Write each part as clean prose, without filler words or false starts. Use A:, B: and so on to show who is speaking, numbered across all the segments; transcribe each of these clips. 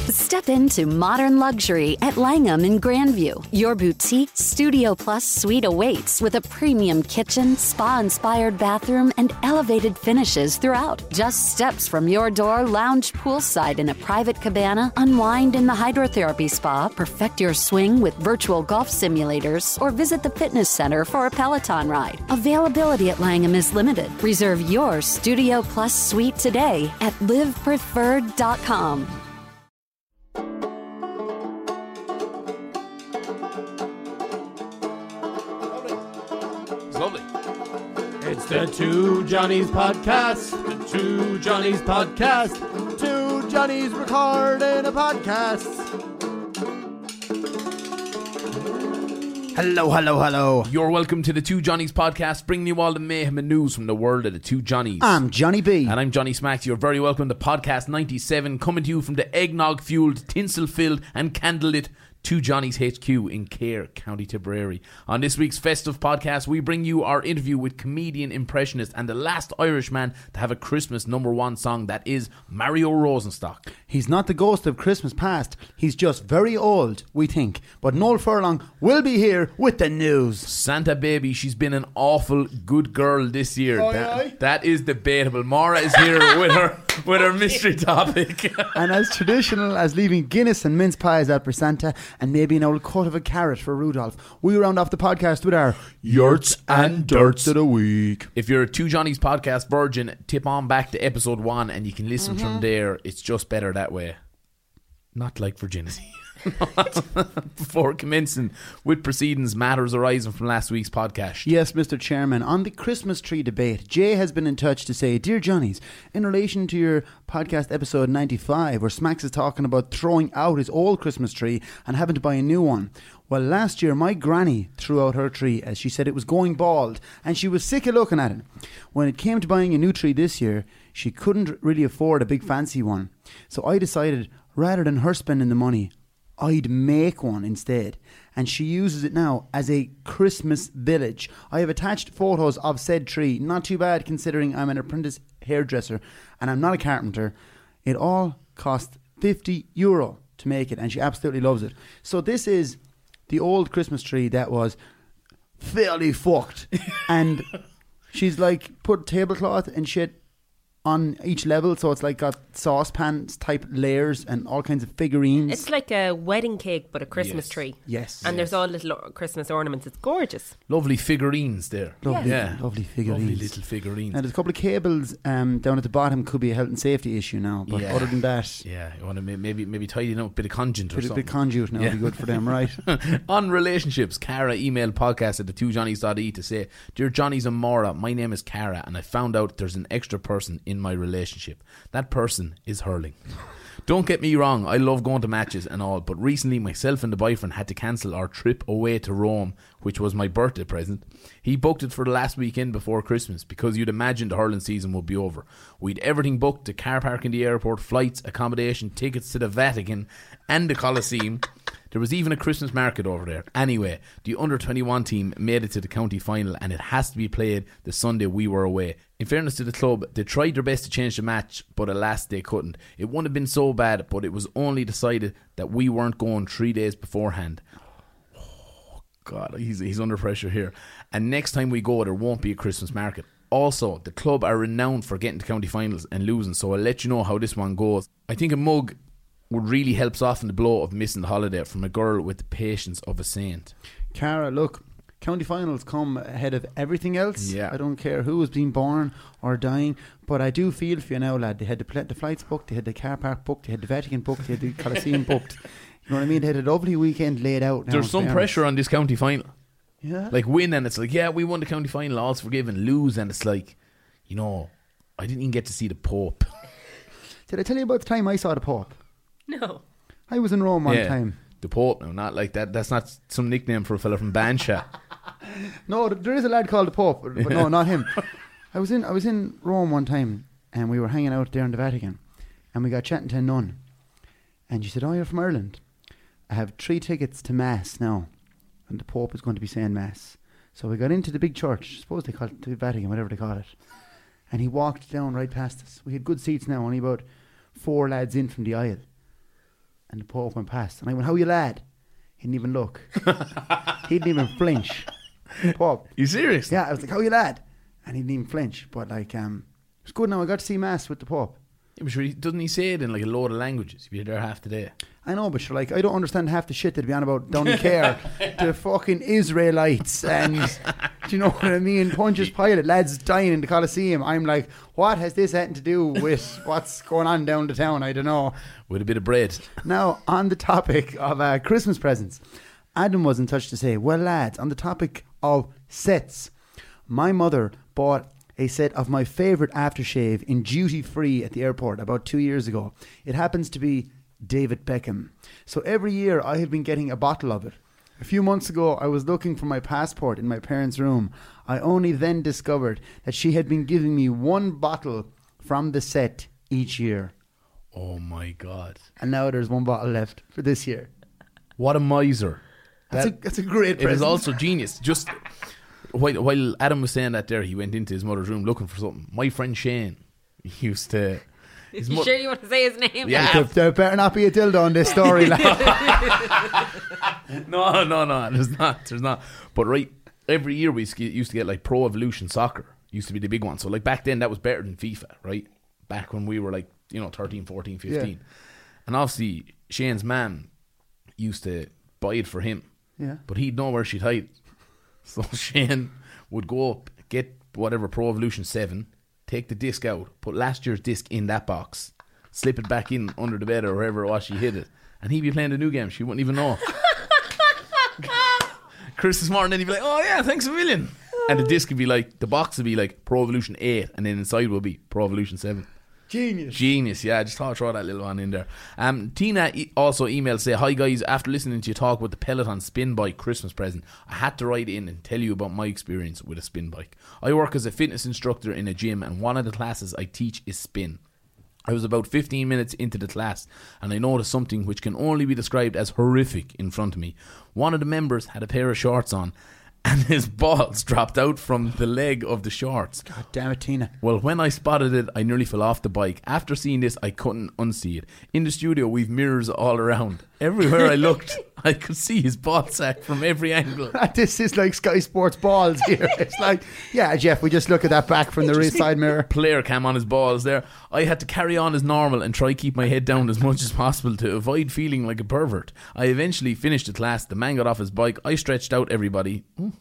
A: Step into modern luxury at Langham in Grandview. Your boutique Studio Plus suite awaits with a premium kitchen, spa-inspired bathroom, and elevated finishes throughout. Just steps from your door, lounge poolside in a private cabana, unwind in the hydrotherapy spa, perfect your swing with virtual golf simulators, or visit the fitness center for a Peloton ride. Availability at Langham is limited. Reserve your Studio Plus suite today at livepreferred.com.
B: Lovely.
C: It's the Two Johnnies podcast. The Two Johnnies podcast. Two Johnnies recording a podcast. Hello.
B: You're welcome to the Two Johnnies podcast, bringing you all the mayhem and news from the world of the Two Johnnies.
C: I'm Johnny B.
B: And I'm Johnny Smacks. You're very welcome to podcast 97, coming to you from the eggnog-fueled, tinsel-filled and candlelit Two Johnnies HQ in Cahir, County Tipperary. On this week's festive podcast, we bring you our interview with comedian, impressionist and the last Irishman to have a Christmas #1 song, that is Mario Rosenstock.
C: He's not the ghost of Christmas past. He's just very old, we think. But Noel Furlong will be here with the news.
B: Santa baby, she's been an awful good girl this year.
C: Aye.
B: That is debatable. Maura is here with her mystery topic.
C: And as traditional as leaving Guinness and mince pies out for Santa, and maybe an old cut of a carrot for Rudolph, we round off the podcast with our Yurts and Dirts of the Week.
B: If you're a Two Johnnies podcast virgin, tip on back to episode 1 and you can listen from there. It's just better that way. Not like virginity. Before commencing with proceedings, matters arising from last week's podcast.
C: Yes, Mr. Chairman, on the Christmas tree debate, Jay has been in touch to say, Dear Johnnies, in relation to your podcast episode 95, where Smacks is talking about throwing out his old Christmas tree and having to buy a new one. Well, last year my granny threw out her tree as she said it was going bald and she was sick of looking at it. When it came to buying a new tree this year, she couldn't really afford a big fancy one. So I decided, rather than her spending the money, I'd make one instead, and she uses it now as a Christmas village. I have attached photos of said tree. Not too bad considering I'm an apprentice hairdresser and I'm not a carpenter. It all cost €50 to make it, and she absolutely loves it. So this is the old Christmas tree that was fairly fucked, and she's like put tablecloth and shit on each level, so it's like got saucepans type layers and all kinds of figurines.
D: It's like a wedding cake but a Christmas tree.
C: Yes.
D: And there's all little Christmas ornaments. It's gorgeous.
B: Lovely figurines there.
C: Lovely figurines.
B: Lovely little figurines.
C: Now there's a couple of cables down at the bottom. Could be a health and safety issue now, but other than that,
B: yeah, you want to maybe tidy up a bit of conduit or something.
C: Bit of conduit now would be good for them, right?
B: On relationships, Cara emailed podcast at the2johnnies.e to say, Dear Johnnies and Maura, my name is Cara and I found out there's an extra person in my relationship. That person is hurling. Don't get me wrong, I love going to matches and all, but recently myself and the boyfriend had to cancel our trip away to Rome, which was my birthday present. He booked it for the last weekend before Christmas because you'd imagine the hurling season would be over. We'd everything booked: the car park in the airport, flights, accommodation, tickets to the Vatican and the Colosseum. There was even a Christmas market over there. Anyway, the under-21 team made it to the county final and it has to be played the Sunday we were away. In fairness to the club, they tried their best to change the match, but alas, they couldn't. It wouldn't have been so bad, but it was only decided that we weren't going 3 days beforehand. Oh, God, he's under pressure here. And next time we go, there won't be a Christmas market. Also, the club are renowned for getting to county finals and losing, so I'll let you know how this one goes. I think a mug would really help soften the blow of missing the holiday from a girl with the patience of a saint.
C: Cara, look, county finals come ahead of everything else.
B: Yeah.
C: I don't care who has been born or dying, but I do feel for you now, lad. They had the flights booked, they had the car park booked, they had the Vatican booked, they had the Colosseum booked. You know what I mean? They had a lovely weekend laid out now.
B: There's some pressure on this county final.
C: Yeah.
B: Like win and it's like, yeah, we won the county final, all's forgiven. Lose and it's like, you know, I didn't even get to see the Pope.
C: Did I tell you about the time I saw the Pope?
D: No.
C: I was in Rome one time.
B: The Pope, no, not like that. That's not some nickname for a fella from Bansha.
C: No, there is a lad called the Pope, but no, not him. I was in Rome one time, and we were hanging out there in the Vatican, and we got chatting to a nun, and she said, "Oh, you're from Ireland. I have 3 tickets to Mass now, and the Pope is going to be saying Mass." So we got into the big church, I suppose they call it the Vatican, whatever they call it, and he walked down right past us. We had good seats now, only about 4 lads in from the aisle. And the Pope went past. And I went, how are you, lad? He didn't even look. He didn't even flinch. Pope.
B: You serious?
C: Yeah, I was like, how are you, lad? And he didn't even flinch. But like, it's good now. I got to see Mass with the Pope.
B: Yeah, but sure, doesn't he say it in like a load of languages? If you're there half the day.
C: I know, but sure, like, I don't understand half the shit that'd be on about Downey Care, the fucking Israelites, and do you know what I mean? Pontius Pilate, lads dying in the Colosseum. I'm like, what has this anything to do with what's going on down the town? I don't know.
B: With a bit of bread.
C: Now, on the topic of Christmas presents, Adam was in touch to say, well, lads, on the topic of sets, my mother bought a set of my favourite aftershave in duty free at the airport about 2 years ago. It happens to be David Beckham. So every year I have been getting a bottle of it. A few months ago I was looking for my passport in my parents' room. I only then discovered that she had been giving me one bottle from the set each year.
B: Oh my God.
C: And now there's one bottle left for this year.
B: What a miser.
C: That's a great present.
B: It is also genius. Just while Adam was saying that there, he went into his mother's room looking for something. My friend Shane used to...
D: You sure you want to say his name?
B: Yeah.
C: There better not be a dildo in this story.
B: No, there's not. But right, every year we used to get like Pro Evolution Soccer. Used to be the big one. So like back then that was better than FIFA, right? Back when we were like, 13, 14, 15.
C: Yeah.
B: And obviously Shane's mum used to buy it for him.
C: Yeah.
B: But he'd know where she'd hide it. So Shane would go up, get whatever Pro Evolution 7, take the disc out, put last year's disc in that box, slip it back in under the bed or wherever it was she hid it, and he'd be playing the new game. She wouldn't even know. Christmas morning, then he'd be like, oh yeah, thanks a million. And the disc would be like, the box would be like Pro Evolution 8, and then inside would be Pro Evolution 7. Genius, yeah. I just thought I'd throw that little one in there. Tina also emailed, say, hi guys, after listening to you talk about the Peloton spin bike Christmas present, I had to write in and tell you about my experience with a spin bike. I work as a fitness instructor in a gym, and one of the classes I teach is spin. I was about 15 minutes into the class and I noticed something which can only be described as horrific in front of me. One of the members had a pair of shorts on and his balls dropped out from the leg of the shorts.
C: God damn it, Tina.
B: Well, when I spotted it, I nearly fell off the bike. After seeing this, I couldn't unsee it. In the studio, we've mirrors all around. Everywhere I looked, I could see his ball sack from every angle.
C: This is like Sky Sports balls here. It's like, yeah, Jeff, we just look at that back from the rear side mirror.
B: Player cam on his balls there. I had to carry on as normal and try keep my head down as much as possible to avoid feeling like a pervert. I eventually finished the class. The man got off his bike. I stretched out everybody.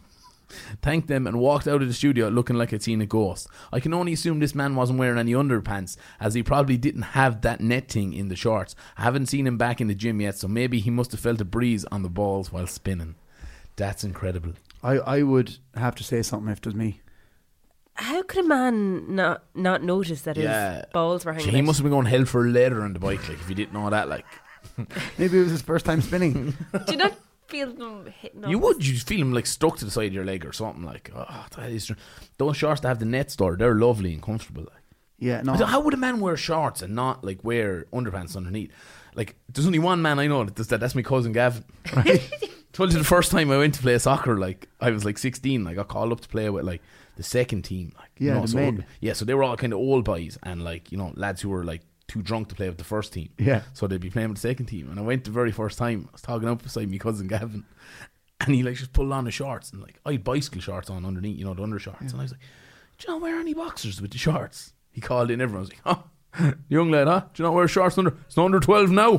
B: Thanked them and walked out of the studio looking like I'd seen a ghost. I can only assume this man wasn't wearing any underpants, as he probably didn't have that net thing in the shorts. I haven't seen him back in the gym yet, so maybe he must have felt a breeze on the balls while spinning. That's incredible.
C: I would have to say something if it was me.
D: How could a man not notice that his balls were hanging
B: He
D: out?
B: must have been going hell for leather on the bike, like, if he didn't know that, like.
C: Maybe it was his first time spinning.
D: Do you not feel them hitting
B: You feel them like stuck to the side of your leg or something, like, oh, that is those shorts that have the net store, they're lovely and comfortable, like.
C: Yeah, no.
B: How would a man wear shorts and not like wear underpants underneath? Like, there's only one man I know that does that. That's my cousin Gavin. Right? Told you the first time I went to play soccer, like I was like 16. I got called up to play with like the second team. Like,
C: yeah, the men.
B: Yeah, so they were all kind of old boys and like, lads who were like too drunk to play with the first team.
C: Yeah.
B: So they'd be playing with the second team. And I went the very first time. I was talking up beside my cousin Gavin, and he like just pulled on the shorts and like I had bicycle shorts on underneath, the undershorts. Yeah. And I was like, do you not wear any boxers with the shorts? He called in, everyone was like, oh, young lad, huh? Do you not wear shorts it's under 12 now?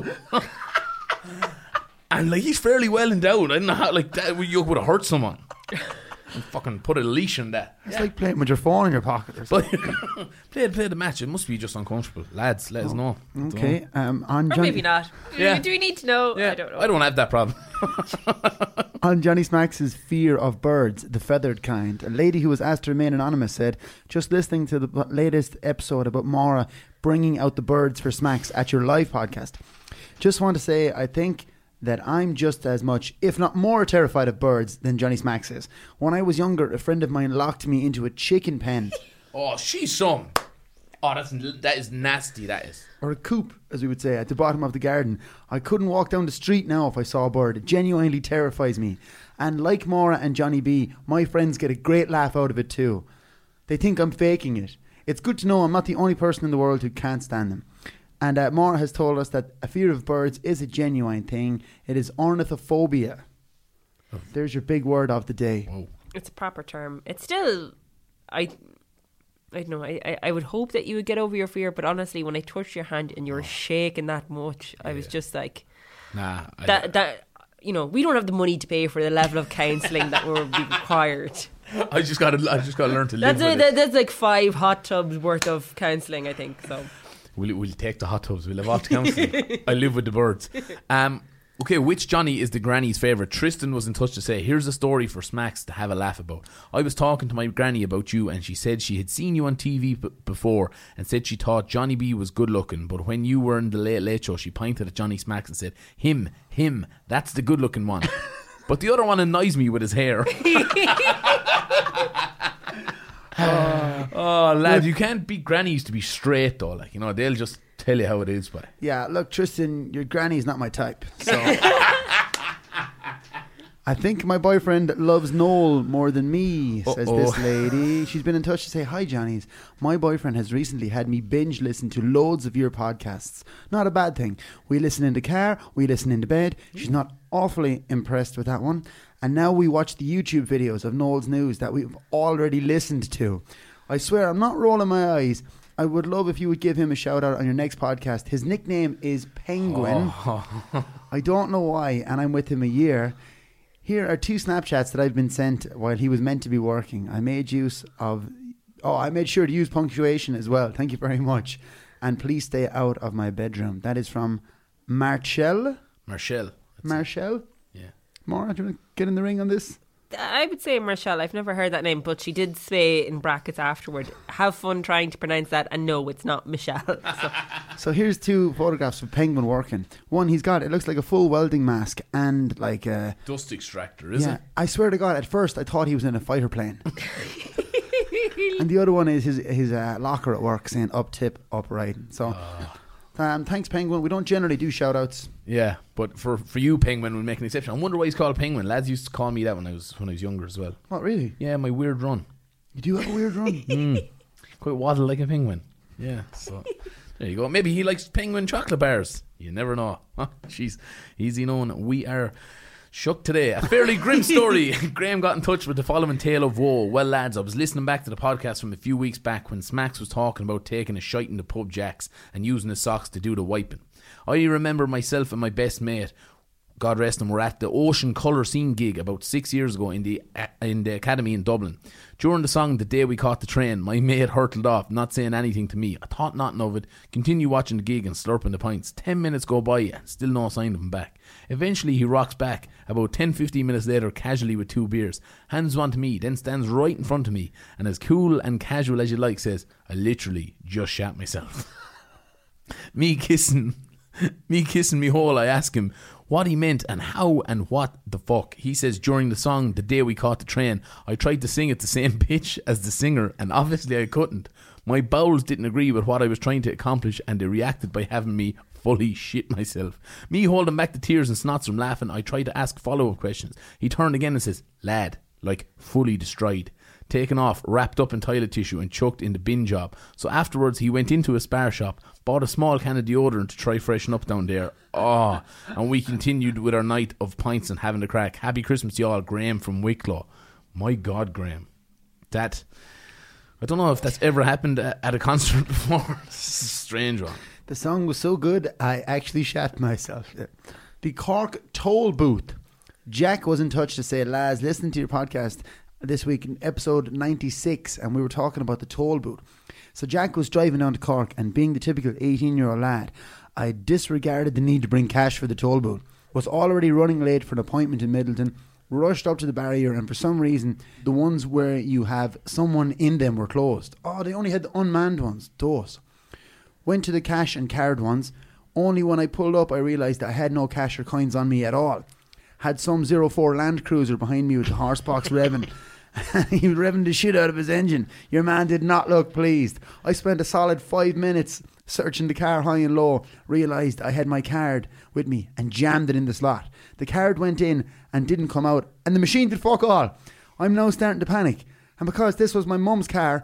B: And like, he's fairly well endowed. I don't know how, like, that you would have hurt someone. And fucking put a leash on that.
C: It's like playing with your phone in your pocket or something.
B: Play the match. It must be just uncomfortable. Lads, let us know.
C: Okay. On
D: or maybe not.
B: Yeah.
D: Do we need to know?
B: Yeah.
D: I don't know.
B: I don't have that problem.
C: On Johnny Smacks' fear of birds, the feathered kind, a lady who was asked to remain anonymous said, just listening to the latest episode about Maura bringing out the birds for Smacks at your live podcast. Just want to say, I think that I'm just as much, if not more, terrified of birds than Johnny Smacks is. When I was younger, a friend of mine locked me into a chicken pen.
B: Oh, she's some. Oh, that is nasty, that is.
C: Or a coop, as we would say, at the bottom of the garden. I couldn't walk down the street now if I saw a bird. It genuinely terrifies me. And like Maura and Johnny B, my friends get a great laugh out of it too. They think I'm faking it. It's good to know I'm not the only person in the world who can't stand them. And Maura has told us that a fear of birds is a genuine thing. It is ornithophobia. There's your big word of the day.
B: Whoa.
D: It's a proper term. It's still, I don't know. I would hope that you would get over your fear, but honestly, when I touched your hand and you were shaking that much, I was just like,
B: nah.
D: You know, we don't have the money to pay for the level of counselling that will be required.
B: I just got to learn to live with it.
D: That's like 5 hot tubs worth of counselling, I think. So
B: we'll take the hot tubs. We'll have off counselling. I live with the birds. Okay, which Johnny is the granny's favourite? Tristan was in touch to say, here's a story for Smacks to have a laugh about. I was talking to my granny about you and she said she had seen you on TV before and said she thought Johnny B was good looking, but when you were in the Late Late Show she pointed at Johnny Smacks and said, him, that's the good looking one. But the other one annoys me with his hair. Oh lad, you can't beat grannies to be straight though, like, you know, they'll just tell you how it is. But
C: yeah, look, Tristan, your granny's not my type, so I think my boyfriend loves Noel more than me, says this lady. She's been in touch to say, hi Johnnies, my boyfriend has recently had me binge listen to loads of your podcasts. Not a bad thing. We listen in the car, we listen in the bed. She's not awfully impressed with that one. And now we watch the YouTube videos of Noel's News that we've already listened to. I swear I'm not rolling my eyes. I would love if you would give him a shout out on your next podcast. His nickname is Penguin. I don't know why, and I'm with him a year. Here are 2 Snapchats that I've been sent while he was meant to be working. I made sure to use punctuation as well. Thank you very much. And please stay out of my bedroom. That is from Marshall.
B: Marshall? Yeah.
C: Maura, do you want to get in the ring on this?
D: I would say Marshall. I've never heard that name, but she did say in brackets afterward, have fun trying to pronounce that, and no, it's not Michelle.
C: So here's 2 photographs of Penguin working. One, it looks like a full welding mask and like a
B: dust extractor, is it?
C: I swear to God, at first I thought he was in a fighter plane. And the other one is his locker at work saying up tip, upright. So thanks Penguin. We don't generally do shout outs.
B: Yeah, but for you Penguin we'll make an exception. I wonder why he's called Penguin. Lads used to call me that when I was younger as well.
C: What, really?
B: Yeah, my weird run.
C: You do have a weird run?
B: Quite waddle like a penguin. Yeah, so there you go. Maybe he likes penguin chocolate bars. You never know. Jeez, easy known. We are shook today. A fairly grim story. Graham got in touch with the following tale of woe. Well lads, I was listening back to the podcast from a few weeks back when Smacks was talking about taking a shite in the pub jacks and using his socks to do the wiping. I remember myself and my best mate, God rest him, were at the Ocean Colour Scene gig about 6 years ago in the Academy in Dublin. During the song The Day We Caught the Train, my mate hurtled off, not saying anything to me. I thought nothing of it, continue watching the gig and slurping the pints. 10 minutes go by and still no sign of him back. Eventually he rocks back, about 10-15 minutes later, casually with 2 beers. Hands one to me, then stands right in front of me and as cool and casual as you like says, I literally just shat myself. Me kissing me hole, I ask him what he meant and how and what the fuck. He says during the song The Day We Caught the Train, I tried to sing at the same pitch as the singer and obviously I couldn't. My bowels didn't agree with what I was trying to accomplish and they reacted by having me fully shit myself. Me holding back the tears and snots from laughing, I tried to ask follow-up questions. He turned again and says, lad, like fully destroyed. Taken off, wrapped up in toilet tissue and chucked in the bin job. So afterwards he went into a spar shop, bought a small can of deodorant to try freshen up down there. And we continued with our night of pints and having a crack. Happy Christmas to y'all, Graham from Wicklow. My God, Graham. That, I don't know if that's ever happened at a concert before. This is a strange one.
C: The song was so good, I actually shat myself. The Cork Toll Booth. Jack was in touch to say, lads, listening to your podcast this week in episode 96 and we were talking about the toll booth. So Jack was driving down to Cork and being the typical 18-year-old lad, I disregarded the need to bring cash for the toll booth, was already running late for an appointment in Middleton, rushed up to the barrier and for some reason the ones where you have someone in them were closed. They only had the unmanned ones, those. Went to the cash and card ones. Only when I pulled up I realised I had no cash or coins on me at all. Had some 04 Land Cruiser behind me with the horse box revving. He was revving the shit out of his engine. Your man did not look pleased. I spent a solid 5 minutes searching the car high and low, realised I had my card with me and jammed it in the slot. The card went in and didn't come out and the machine did fuck all. I'm now starting to panic. And because this was my mum's car,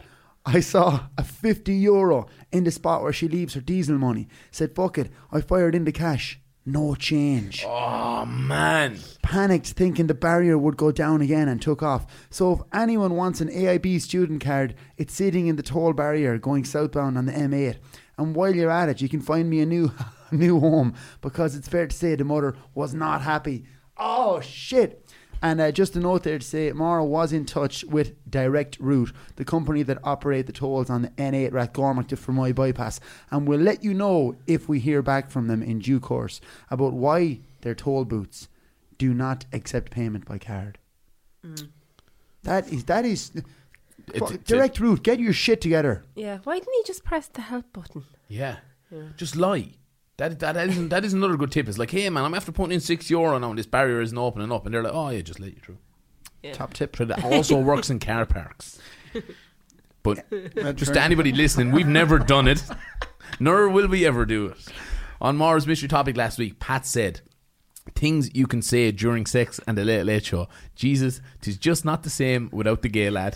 C: I saw a €50 in the spot where she leaves her diesel money. Said, fuck it, I fired in the cash. No change.
B: Oh, man.
C: Panicked, thinking the barrier would go down again, and took off. So if anyone wants an AIB student card, it's sitting in the toll barrier going southbound on the M8. And while you're at it, you can find me a new home, because it's fair to say the mother was not happy. Oh, shit. And just a note there to say, Maura was in touch with Direct Route, the company that operate the tolls on the N8 Rathgormack to Fermoy bypass. And we'll let you know if we hear back from them in due course about why their toll booths do not accept payment by card. That is Direct Route, get your shit together.
D: Yeah, why didn't he just press the help button?
B: Yeah. Just lie. That is another good tip. It's like, hey man, I'm after putting in €6 now and this barrier isn't opening up, and they're like, oh yeah, just let you through.
D: Yeah.
C: Top tip.
B: So that also works in car parks. But just to anybody listening, we've never done it, nor will we ever do it. On Maura's mystery topic last week, Pat said, things you can say during sex and the Late Late Show. Jesus, 'tis just not the same without the gay lad.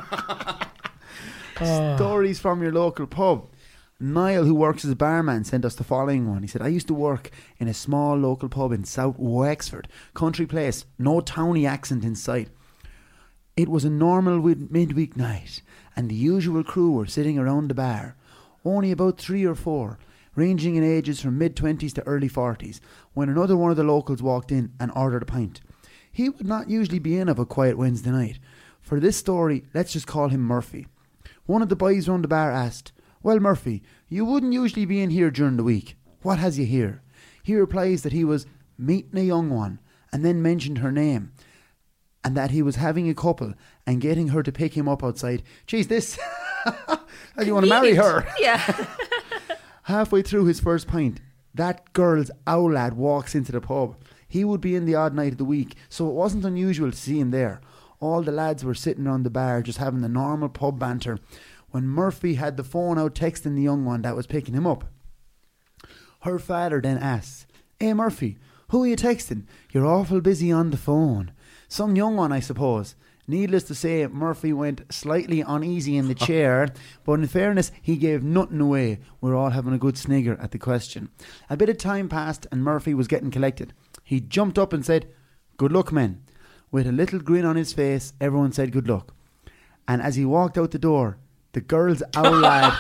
C: Stories from your local pub. Niall, who works as a barman, sent us the following one. He said, I used to work in a small local pub in South Wexford, country place, no towny accent in sight. It was a normal midweek night, and the usual crew were sitting around the bar, only about 3 or 4, ranging in ages from mid-20s to early 40s, when another one of the locals walked in and ordered a pint. He would not usually be in of a quiet Wednesday night. For this story, let's just call him Murphy. One of the boys round the bar asked, well, Murphy, you wouldn't usually be in here during the week. What has you here? He replies that he was meeting a young one, and then mentioned her name, and that he was having a couple and getting her to pick him up outside. Jeez, this... How do you want to marry her?
D: Yeah.
C: Halfway through his first pint, that girl's owl lad walks into the pub. He would be in the odd night of the week, so it wasn't unusual to see him there. All the lads were sitting on the bar just having the normal pub banter, when Murphy had the phone out texting the young one that was picking him up. Her father then asks, hey Murphy, who are you texting? You're awful busy on the phone. Some young one, I suppose. Needless to say, Murphy went slightly uneasy in the chair, but in fairness, he gave nothing away. We're all having a good snigger at the question. A bit of time passed and Murphy was getting collected. He jumped up and said, good luck, men. With a little grin on his face, everyone said good luck. And as he walked out the door, the girl's owl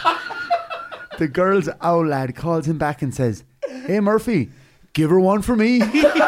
C: lad calls him back and says, hey Murphy, give her one for me.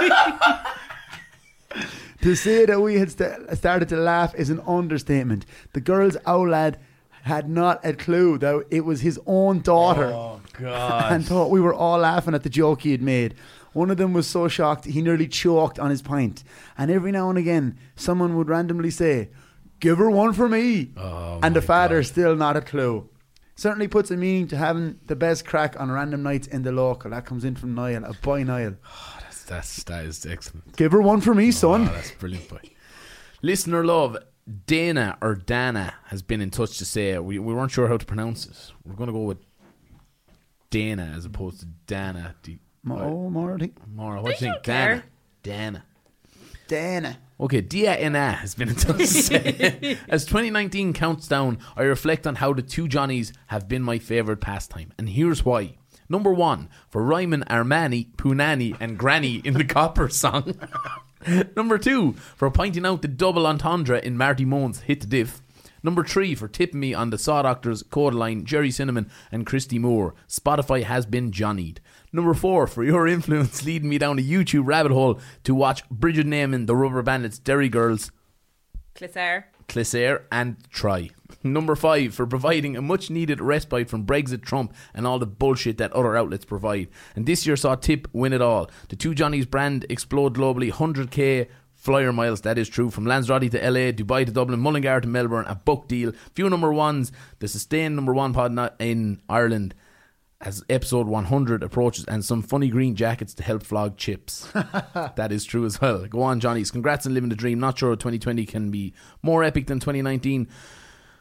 C: To say that we had started to laugh is an understatement. The girl's owl lad had not a clue that it was his own daughter.
B: Oh God.
C: And thought we were all laughing at the joke he had made. One of them was so shocked he nearly choked on his pint. And every now and again someone would randomly say, give her one for me. And the father still not a clue. Certainly puts a meaning to having the best crack on random nights in the local. That comes in from Niall, a boy Niall.
B: That is excellent.
C: Give her one for me, son.
B: That's brilliant, boy. Listener love, Dana or Dana has been in touch to say we weren't sure how to pronounce it. We're going to go with Dana as opposed to Dana.
C: Maura,
B: what do you think? Dana. Okay, Diana has been in touch to say, as 2019 counts down, I reflect on how the two Johnnies have been my favourite pastime, and here's why. Number 1, for rhyming Armani, Punani and Granny in the Copper song. Number 2, for pointing out the double entendre in Marty Moan's Hit the Diff. Number 3, for tipping me on the Saw Doctors, Codaline, Jerry Cinnamon and Christy Moore. Spotify has been Johnnied. Number 4, for your influence leading me down a YouTube rabbit hole to watch Bridget Naiman, The Rubber Bandits, Derry Girls, Clissair and Try. Number 5, for providing a much needed respite from Brexit, Trump and all the bullshit that other outlets provide. And this year saw Tip win it all. The two Johnnies brand explode globally, 100k flyer miles, that is true, from Lanzarote to LA, Dubai to Dublin, Mullingar to Melbourne, a book deal, few number ones, the sustained number 1 pod in Ireland as episode 100 approaches, and some funny green jackets to help flog chips. That is true as well. Go on, Johnnies. Congrats on living the dream. Not sure 2020 can be more epic than 2019,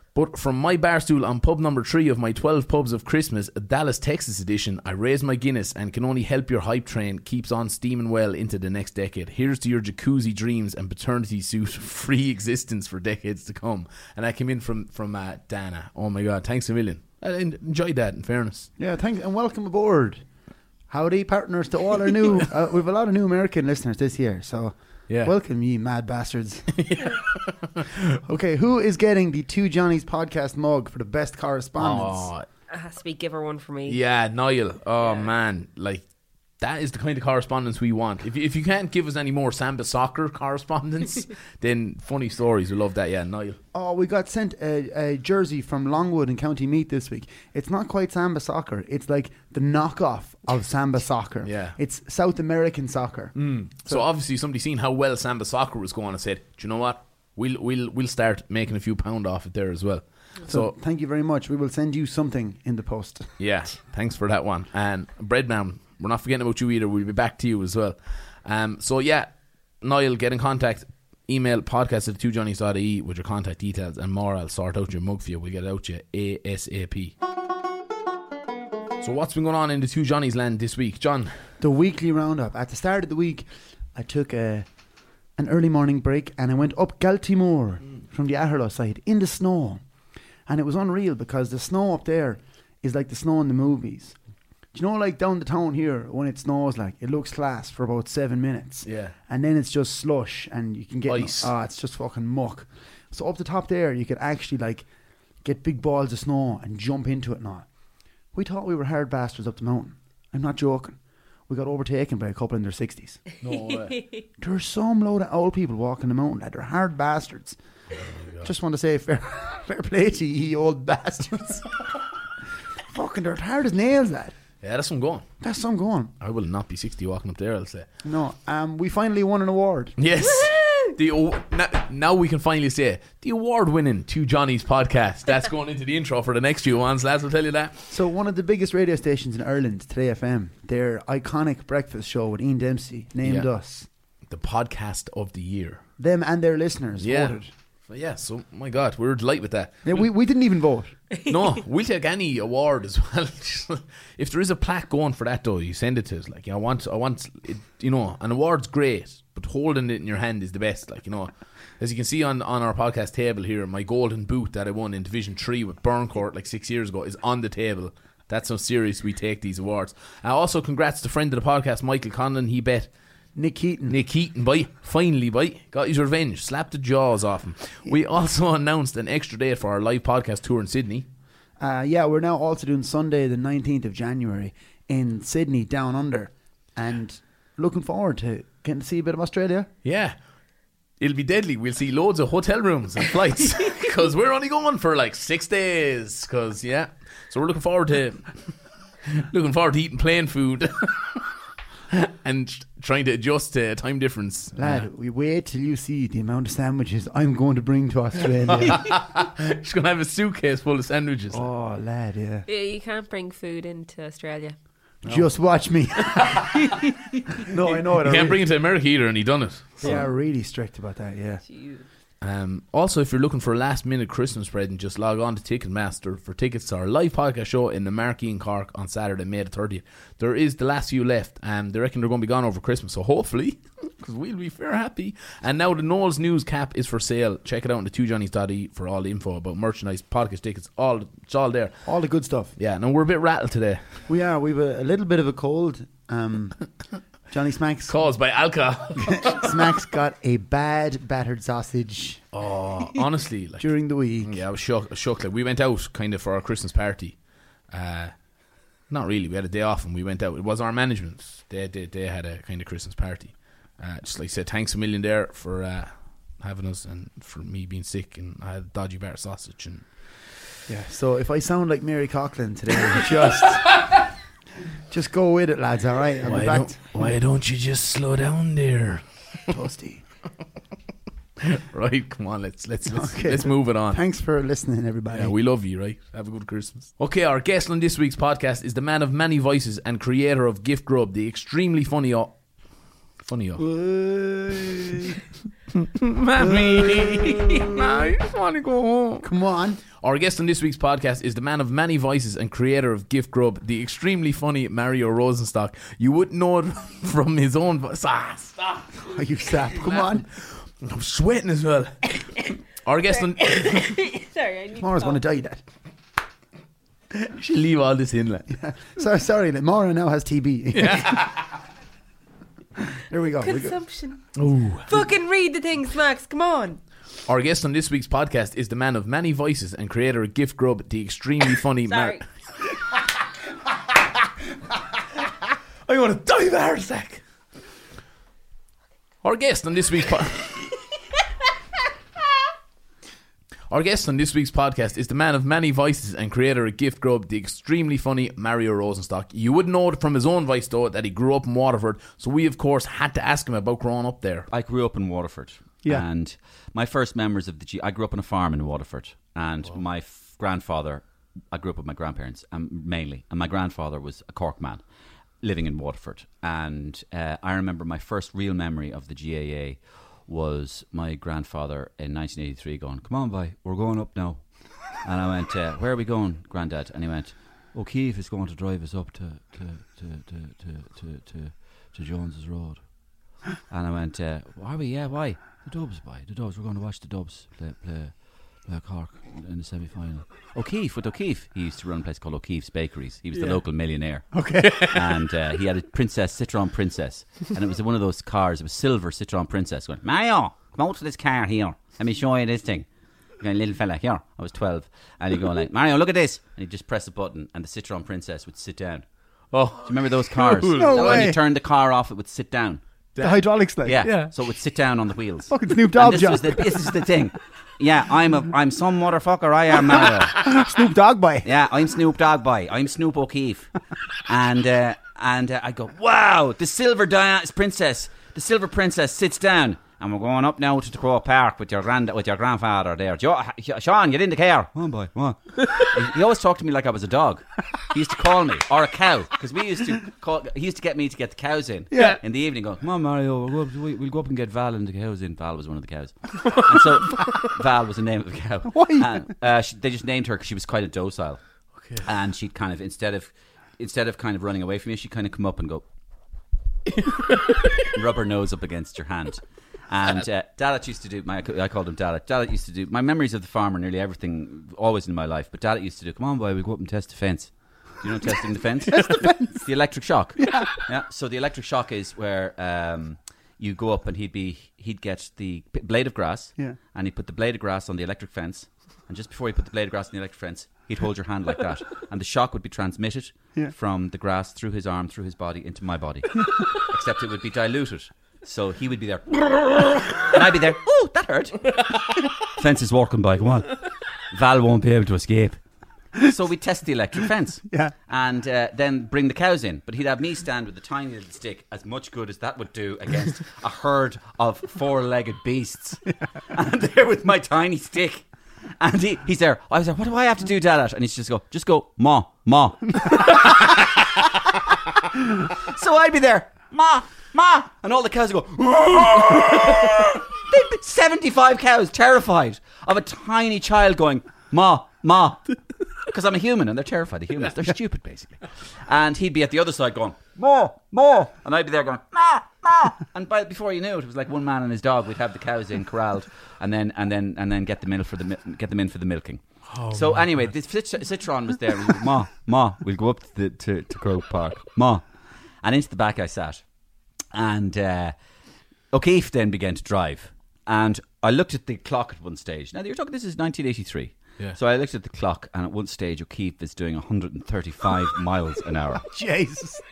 B: But from my bar stool on pub number 3 of my 12 pubs of Christmas, Dallas, Texas edition, I raise my Guinness and can only help your hype train keeps on steaming well into the next decade. Here's to your jacuzzi dreams and paternity suit free existence for decades to come. And that came in from Dana. Oh my God, thanks a million. I enjoyed that, in fairness.
C: Yeah, thanks and welcome aboard. Howdy, partners, to all our new... we have a lot of new American listeners this year, so
B: Yeah.
C: welcome, ye mad bastards. Okay, who is getting the Two Johnnies podcast mug for the best correspondence?
B: Oh,
D: It has to be giver one for me.
B: yeah, Niall. Oh, man. Like, that is the kind of correspondence we want. If you can't give us any more Samba soccer correspondence, then funny stories. We love that, yeah, Niall.
C: Oh, we got sent a jersey from Longwood in County Meath this week. It's not quite Samba soccer. It's like the knockoff of Samba soccer.
B: Yeah.
C: It's South American soccer.
B: So obviously somebody seen how well Samba soccer was going and said, do you know what? We'll start making a few pound off it there as well.
C: So thank you very much. We will send you something in the post.
B: Yeah, thanks for that one. And Breadman, we're not forgetting about you either. We'll be back to you as well. So yeah, Niall, get in contact. Email podcast@twojohnnies.ie with your contact details, and Maura will sort out your mug for you. We'll get it out to you ASAP. So what's been going on in the Two Johnnies land this week, John?
C: The weekly roundup. At the start of the week, I took an early morning break and I went up Galtymore from the Aherlow side in the snow. And it was unreal because the snow up there is like the snow in the movies. Do you know, like down the town here, when it snows, like it looks class for about 7 minutes.
B: Yeah.
C: And then it's just slush and you can get
B: Ice.
C: it's just fucking muck. So up the top there, you could actually like get big balls of snow and jump into it and all. We thought we were hard bastards up the mountain. I'm not joking. We got overtaken by a couple in their 60s.
B: No way.
C: There's some load of old people walking the mountain that they're hard bastards. Just want to say fair play to you old bastards. Fucking they're hard as nails, that.
B: Yeah, that's what I'm going.
C: That's some going.
B: I will not be 60 walking up there, I'll say.
C: No, we finally won an award.
B: Yes. Now we can finally say the award-winning Two Johnnies podcast. That's going into the intro for the next few ones, lads. I'll tell you that.
C: So one of the biggest radio stations in Ireland, Today FM, their iconic breakfast show with Ian Dempsey named us.
B: The podcast of the year.
C: Them and their listeners voted.
B: Yeah, so my God, we're delighted with that.
C: Yeah, we didn't even vote.
B: No, we'll take any award as well. If there is a plaque going for that, though, you send it to us. Like, I want it, you know, an award's great, but holding it in your hand is the best. Like, you know, as you can see on our podcast table here, my golden boot that I won in Division 3 with Burncourt like 6 years ago is on the table. That's how serious we take these awards. Also, congrats to friend of the podcast, Michael Conlon. He bet
C: Nick Keaton,
B: finally got his revenge, slapped the jaws off him. We also announced an extra date for our live podcast tour in Sydney.
C: We're now also doing Sunday the 19th of January in Sydney, down under, and looking forward to getting to see a bit of Australia.
B: Yeah, it'll be deadly. We'll see loads of hotel rooms and flights because we're only going for like 6 days. So we're looking forward to eating plain food. And trying to adjust to time difference.
C: Lad, we wait till you see the amount of sandwiches I'm going to bring to Australia.
B: She's going to have a suitcase full of sandwiches.
C: Oh, lad, yeah.
D: You can't bring food into Australia.
C: No. Just watch me. No, I know it.
B: You can't bring it to America either, and he done it.
C: They are really strict about that, yeah.
D: Jeez.
B: Also, if you're looking for a last minute Christmas present, just log on to Ticketmaster for tickets to our live podcast show in the Marquee in Cork on Saturday, May the 30th. There is the last few left, and they reckon they're going to be gone over Christmas, so hopefully, because we'll be fair happy. And now the Knowles News cap is for sale. Check it out on the twojohnnies.ie for all the info about merchandise, podcast tickets, it's all there.
C: All the good stuff.
B: Yeah, no, we're a bit rattled today.
C: We are. We've a little bit of a cold. Johnny Smacks
B: caused by alcohol.
C: Smacks got a bad battered sausage.
B: Oh, honestly, like,
C: during the week.
B: Yeah, I was shocked. Like, we went out kind of for our Christmas party. Not really. We had a day off and we went out. It was our management. They had a kind of Christmas party. Just like I said, thanks a million there for having us and for me being sick, and I had a dodgy battered sausage. And
C: yeah. So if I sound like Mary Coughlin today, just go with it, lads. All right. I'll be back.
B: Why don't you just slow down there,
C: Toasty?
B: Right, come on, let's move it on.
C: Thanks for listening, everybody.
B: Yeah, we love you, right? Have a good Christmas. Okay, our guest on this week's podcast is the man of many voices and creator of Gift Grub, the extremely funny Funny, oh.
C: Mammy.
B: I just want to go home.
C: Come on.
B: Our guest on this week's podcast is the man of many voices and creator of Gift Grub, the extremely funny Mario Rosenstock. You wouldn't know it from his own voice. Stop.
C: Oh, you sap. Come on.
B: I'm sweating as well. Our guest on...
D: Sorry, I need
C: Maura's going to die, Dad.
B: She'll leave all this in, lad.
C: Sorry, Maura now has TB. There we go.
D: consumption.
B: Ooh.
D: Fucking read the things, Max. Come on.
B: Our guest on this week's podcast is the man of many voices and creator of Gift Grub, the extremely funny
D: Sorry.
B: I want to die of a heart attack. Our guest on this week's Our guest on this week's podcast is the man of many voices and creator of Gift Grub, the extremely funny Mario Rosenstock. You wouldn't know it from his own voice, though, that he grew up in Waterford, so we, of course, had to ask him about growing up there.
E: I grew up in Waterford.
C: Yeah.
E: And my first memories of I grew up on a farm in Waterford. And my grandfather, I grew up with my grandparents, mainly. And my grandfather was a Cork man living in Waterford. And I remember my first real memory of the GAA was my grandfather in 1983 going, "Come on, boy, we're going up now." And I went, "Where are we going, Grandad?" And he went, "O'Keefe is going to drive us up to Jones's Road." And I went, "Are we? Yeah, why?" "The Dubs, boy, the Dubs. We're going to watch the Dubs play Cork in the semi-final." O'Keefe, with O'Keefe, he used to run a place called O'Keefe's Bakeries. He was the local millionaire.
C: Okay.
E: And he had a Citroen Princess, and it was one of those cars. It was silver Citroen Princess. Going, "Mario, come out to this car here. Let me show you this thing." Going, "Little fella, here." I was 12, and he'd go like, "Mario, look at this," and he'd just press a button, and the Citroen Princess would sit down.
B: Oh,
E: Do you remember those cars?
C: No
E: When
C: way.
E: you turned the car off, it would sit down.
C: The hydraulics thing.
E: Yeah. So it would sit down on the wheels.
C: Fucking Snoop Dogg
E: And
C: job.
E: this is the thing. Yeah, I'm some motherfucker. I am Mario.
C: Snoop Dogg boy.
E: Yeah, I'm Snoop Dogg boy. I'm Snoop O'Keefe. And I go, "Wow, the silver princess sits down, and we're going up now to the Crow Park with your grandfather there. Sean, get in the car." "Oh boy, what?" He always talked to me like I was a dog. He used to call me, or a cow, because he used to get me to get the cows in.
C: Yeah.
E: In the evening, go, "Come on, Mario, we'll go up and get Val and the cows in." Val was one of the cows. And so Val was the name of the cow.
C: Why?
E: And, they just named her because she was quite a docile.
B: okay.
E: And she'd kind of, instead of kind of running away from you, she'd kind of come up and go rub her nose up against your hand. And Dalit used to do, I called him Dalit. Dalit used to do, my memories of the farm are nearly everything, always in my life, but Dalit used to do, "Come on, boy, we'll go up and test the fence." Do you know testing the fence? Test the fence. The electric shock. Yeah. So the electric shock is where you go up and he'd get the blade of grass, and he'd put the blade of grass on the electric fence, and just before he put the blade of grass on the electric fence, he'd hold your hand like that, and the shock would be transmitted from the grass through his arm, through his body, into my body. Except it would be diluted. So he would be there, and I'd be there. "Oh, that hurt." Fence is walking by. Come on, Val won't be able to escape. So we test the electric fence, and then bring the cows in. But he'd have me stand with a tiny little stick, as much good as that would do against a herd of four-legged beasts. And there with my tiny stick, and he's there. I was like, "What do I have to do, Dad?" And he's just go, "Ma, ma." So I'd be there, "Ma, ma," and all the cows would go. 75 cows, terrified of a tiny child going, "Ma, ma," because I'm a human and they're terrified of humans. They're stupid, basically. And he'd be at the other side going, "Ma, ma," and I'd be there going, "Ma, ma." And before you knew it, it was like one man and his dog. We'd have the cows in corralled, and then get them in for the milking. So anyway, the Citroen was there. And he goes, "Ma, ma, we'll go up to Crow Park, ma." And into the back I sat, and O'Keefe then began to drive. And I looked at the clock at one stage. Now, you're talking, this is 1983.
B: Yeah.
E: So I looked at the clock, and at one stage, O'Keefe is doing 135 miles an hour.
C: Jesus.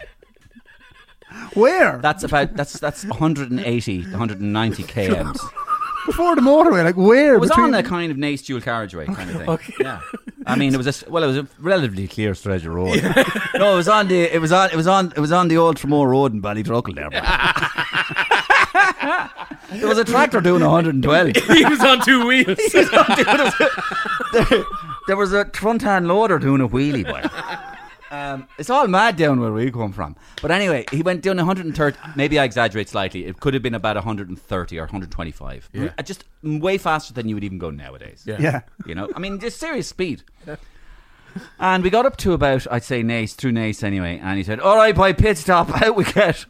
C: Where?
E: That's 180, 190 kms.
C: Before the motorway, like where?
E: It was on a kind of nice dual carriageway kind of thing.
C: Okay.
E: Yeah. I mean, it was a relatively clear stretch of road. No, it was on the old Tramore Road in Ballydruckle there. There was a tractor doing 112.
B: He was on two wheels.
E: There was a front-hand loader doing a wheelie, boy. It's all mad down where we come from. But anyway, he went down 130. Maybe I exaggerate slightly. It could have been about 130 or 125.
B: Yeah.
E: Just way faster than you would even go nowadays.
C: Yeah.
E: You know, I mean, just serious speed. And we got up to about, I'd say, Naas, through Naas anyway. And he said, all right, by pit stop, out we get.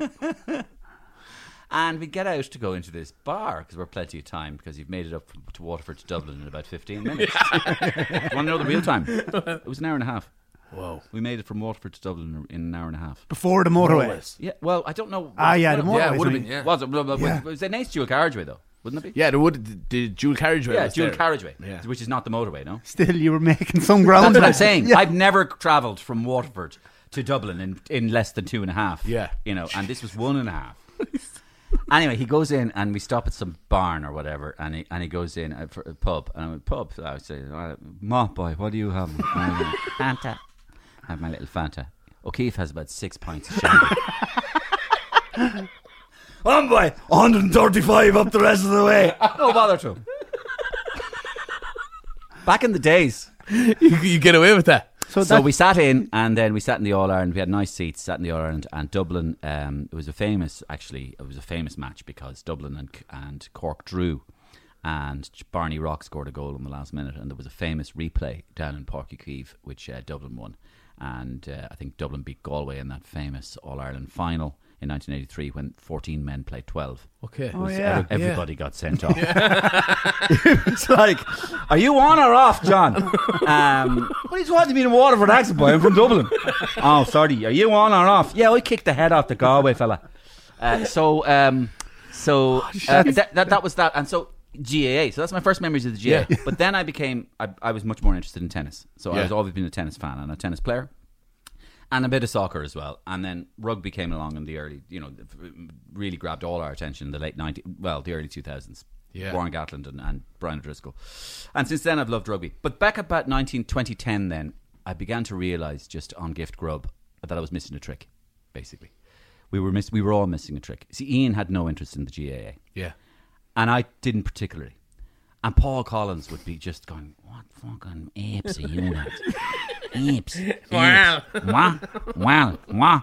E: And we get out to go into this bar because we're plenty of time because you've made it up to Waterford to Dublin in about 15 minutes. You want to know the real time? It was an hour and a half.
B: Whoa.
E: We made it from Waterford to Dublin in an hour and a half.
C: Before the motorway.
E: Yeah, well, I don't know.
C: The motorway.
B: Yeah, it would have been, yeah.
E: Was it Naas dual carriageway though? Wouldn't it be?
B: Yeah, the dual carriageway.
E: Yeah,
B: was
E: dual
B: there.
E: carriageway,
B: Yeah.
E: which is not the motorway, no?
C: Still, you were making some ground.
E: That's what I'm saying.
C: Yeah.
E: I've never travelled from Waterford to Dublin in less than 2.5.
B: Yeah.
E: You know, and this was 1.5. Anyway, he goes in and we stop at some barn or whatever, and he goes in for a pub, and I went, pub. I would say, Ma boy, what do you have? Fanta. I have my little Fanta. O'Keefe has about 6 pints of shandy. On boy, 135 up the rest of the way. No bother to him. Back in the days.
B: You get away with that.
E: So we sat in, and then we sat in the All-Ireland. We had nice seats, sat in the All-Ireland, and Dublin, it was a famous match because Dublin and Cork drew, and Barney Rock scored a goal in the last minute, and there was a famous replay down in Páirc Uí Chaoimh, which Dublin won. And I think Dublin beat Galway in that famous All-Ireland final in 1983 when 14 men played 12.
B: Okay.
E: Everybody got sent off. It's like, are you on or off, John? What are you talking to me in Waterford accent, boy? I'm from Dublin. Oh, sorry. Are you on or off? Yeah, I kicked the head off the Galway fella. That was that. And so GAA. So that's my first memories of the GAA.
B: Yeah.
E: But then I was much more interested in tennis. So
B: Yeah.
E: I've always been a tennis fan and a tennis player. And a bit of soccer as well. And then rugby came along in the early, really grabbed all our attention in the late 90s, the early 2000s.
B: Yeah.
E: Warren Gatland and Brian O'Driscoll. And since then I've loved rugby. But back about 2010 then, I began to realise just on Gift Grub that I was missing a trick, basically. We were all missing a trick. See, Ian had no interest in the GAA.
B: Yeah.
E: And I didn't particularly. And Paul Collins would be just going, what fucking apes are you lads? Apes.
B: Wow.
E: Wah.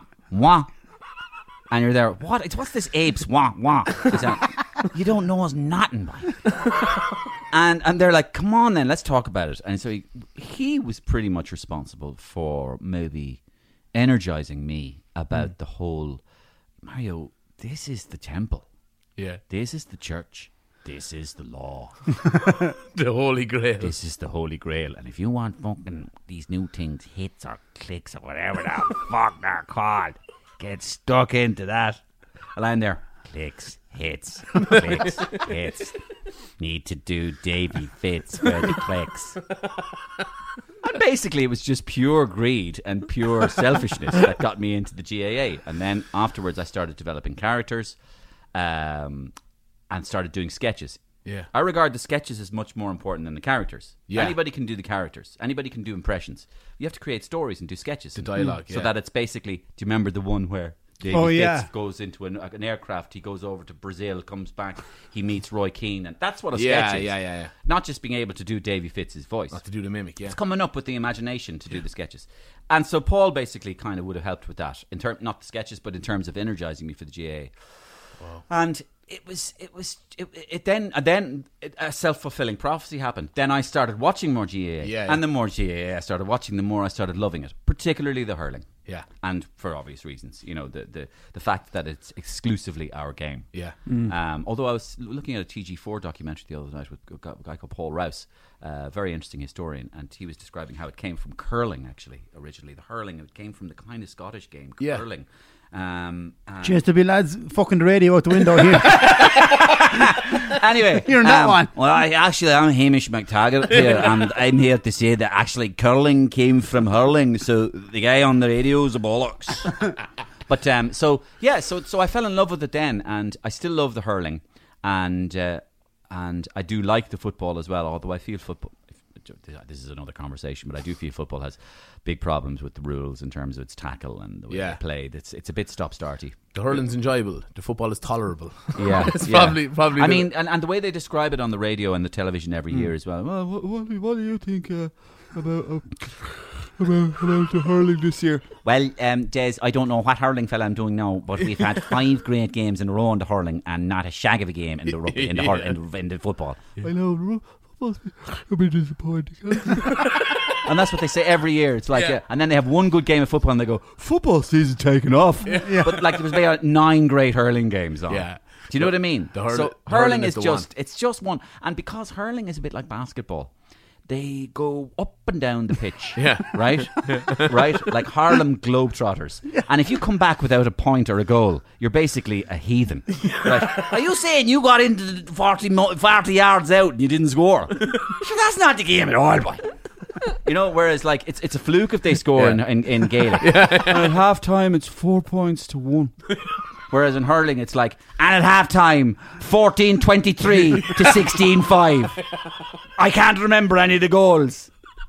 E: And you're there, what's this apes? Wah. You don't know us nothing, boy. And they're like, come on then, let's talk about it. And so he was pretty much responsible for maybe energizing me about the whole, Mario, this is the temple.
B: Yeah.
E: This is the church. This is the law.
B: The Holy Grail.
E: This is the Holy Grail. And if you want fucking these new things, hits or clicks or whatever the fuck they're called, get stuck into that. And I'm there. Clicks, hits, clicks, hits. Need to do Davy Fitz for the clicks. And basically it was just pure greed and pure selfishness that got me into the GAA. And then afterwards I started developing characters. And started doing sketches.
B: Yeah.
E: I regard the sketches as much more important than the characters.
B: Yeah.
E: Anybody can do the characters. Anybody can do impressions. You have to create stories and do sketches.
B: The dialogue,
E: So
B: yeah.
E: that it's basically, do you remember the one where Davy
C: yeah.
E: Fitz goes into an aircraft, he goes over to Brazil, comes back, he meets Roy Keane, and that's what a
B: Yeah,
E: sketch is.
B: yeah.
E: Not just being able to do Davy Fitz's voice.
B: Not to do the mimic, yeah.
E: It's coming up with the imagination to do the sketches. And so Paul basically kind of would have helped with that. Not the sketches, but in terms of energizing me for the GAA. Wow. And it then a self-fulfilling prophecy happened. Then I started watching more GAA.
B: Yeah.
E: And the more GAA I started watching, the more I started loving it, particularly the hurling.
B: Yeah.
E: And for obvious reasons, the fact that it's exclusively our game.
B: Yeah.
E: Although I was looking at a TG4 documentary the other night with a guy called Paul Rouse, a very interesting historian, and he was describing how it came from curling, actually, originally. The hurling, it came from the kind of Scottish game,
B: Yeah.
E: curling.
C: Cheers to be lads fucking the radio out the window here.
E: Anyway,
C: You're not one.
E: Well, I'm Hamish McTaggart here, and I'm here to say that actually curling came from hurling, so the guy on the radio is a bollocks. But so I fell in love with it then, and I still love the hurling, and I do like the football as well. Although I feel football. This is another conversation, but I do feel football has big problems with the rules in terms of its tackle and the way they play. It's a bit stop-starty.
B: The hurling's enjoyable. The football is tolerable.
E: Yeah,
B: It's probably.
E: I mean, and the way they describe it on the radio and the television every year as well. Well, what do you think about
C: about the hurling this year?
E: Well, Des, I don't know what hurling fella I'm doing now, but we've had 5 great games in a row in the hurling and not a shag of a game in the rugby, in the football.
C: I know. Football's a bit disappointing.
E: And that's what they say every year. It's like, and then they have one good game of football and they go, football season taken off. Yeah. But like there was about 9 great hurling games on.
B: Yeah.
E: Do you know what I mean?
B: So
E: hurling is just, it's just one. And because hurling is a bit like basketball, they go up and down the pitch.
B: Yeah.
E: Right? Right? Like Harlem Globetrotters. Yeah. And if you come back without a point or a goal, you're basically a heathen. Right? Are you saying you got into 40 yards out and you didn't score? Sure, that's not the game at all, boy. You know, whereas like it's a fluke if they score in Gaelic. And at half time it's 4 points to 1. Whereas in hurling it's like, and at half time 14-23 to 16-5. I can't remember any of the goals.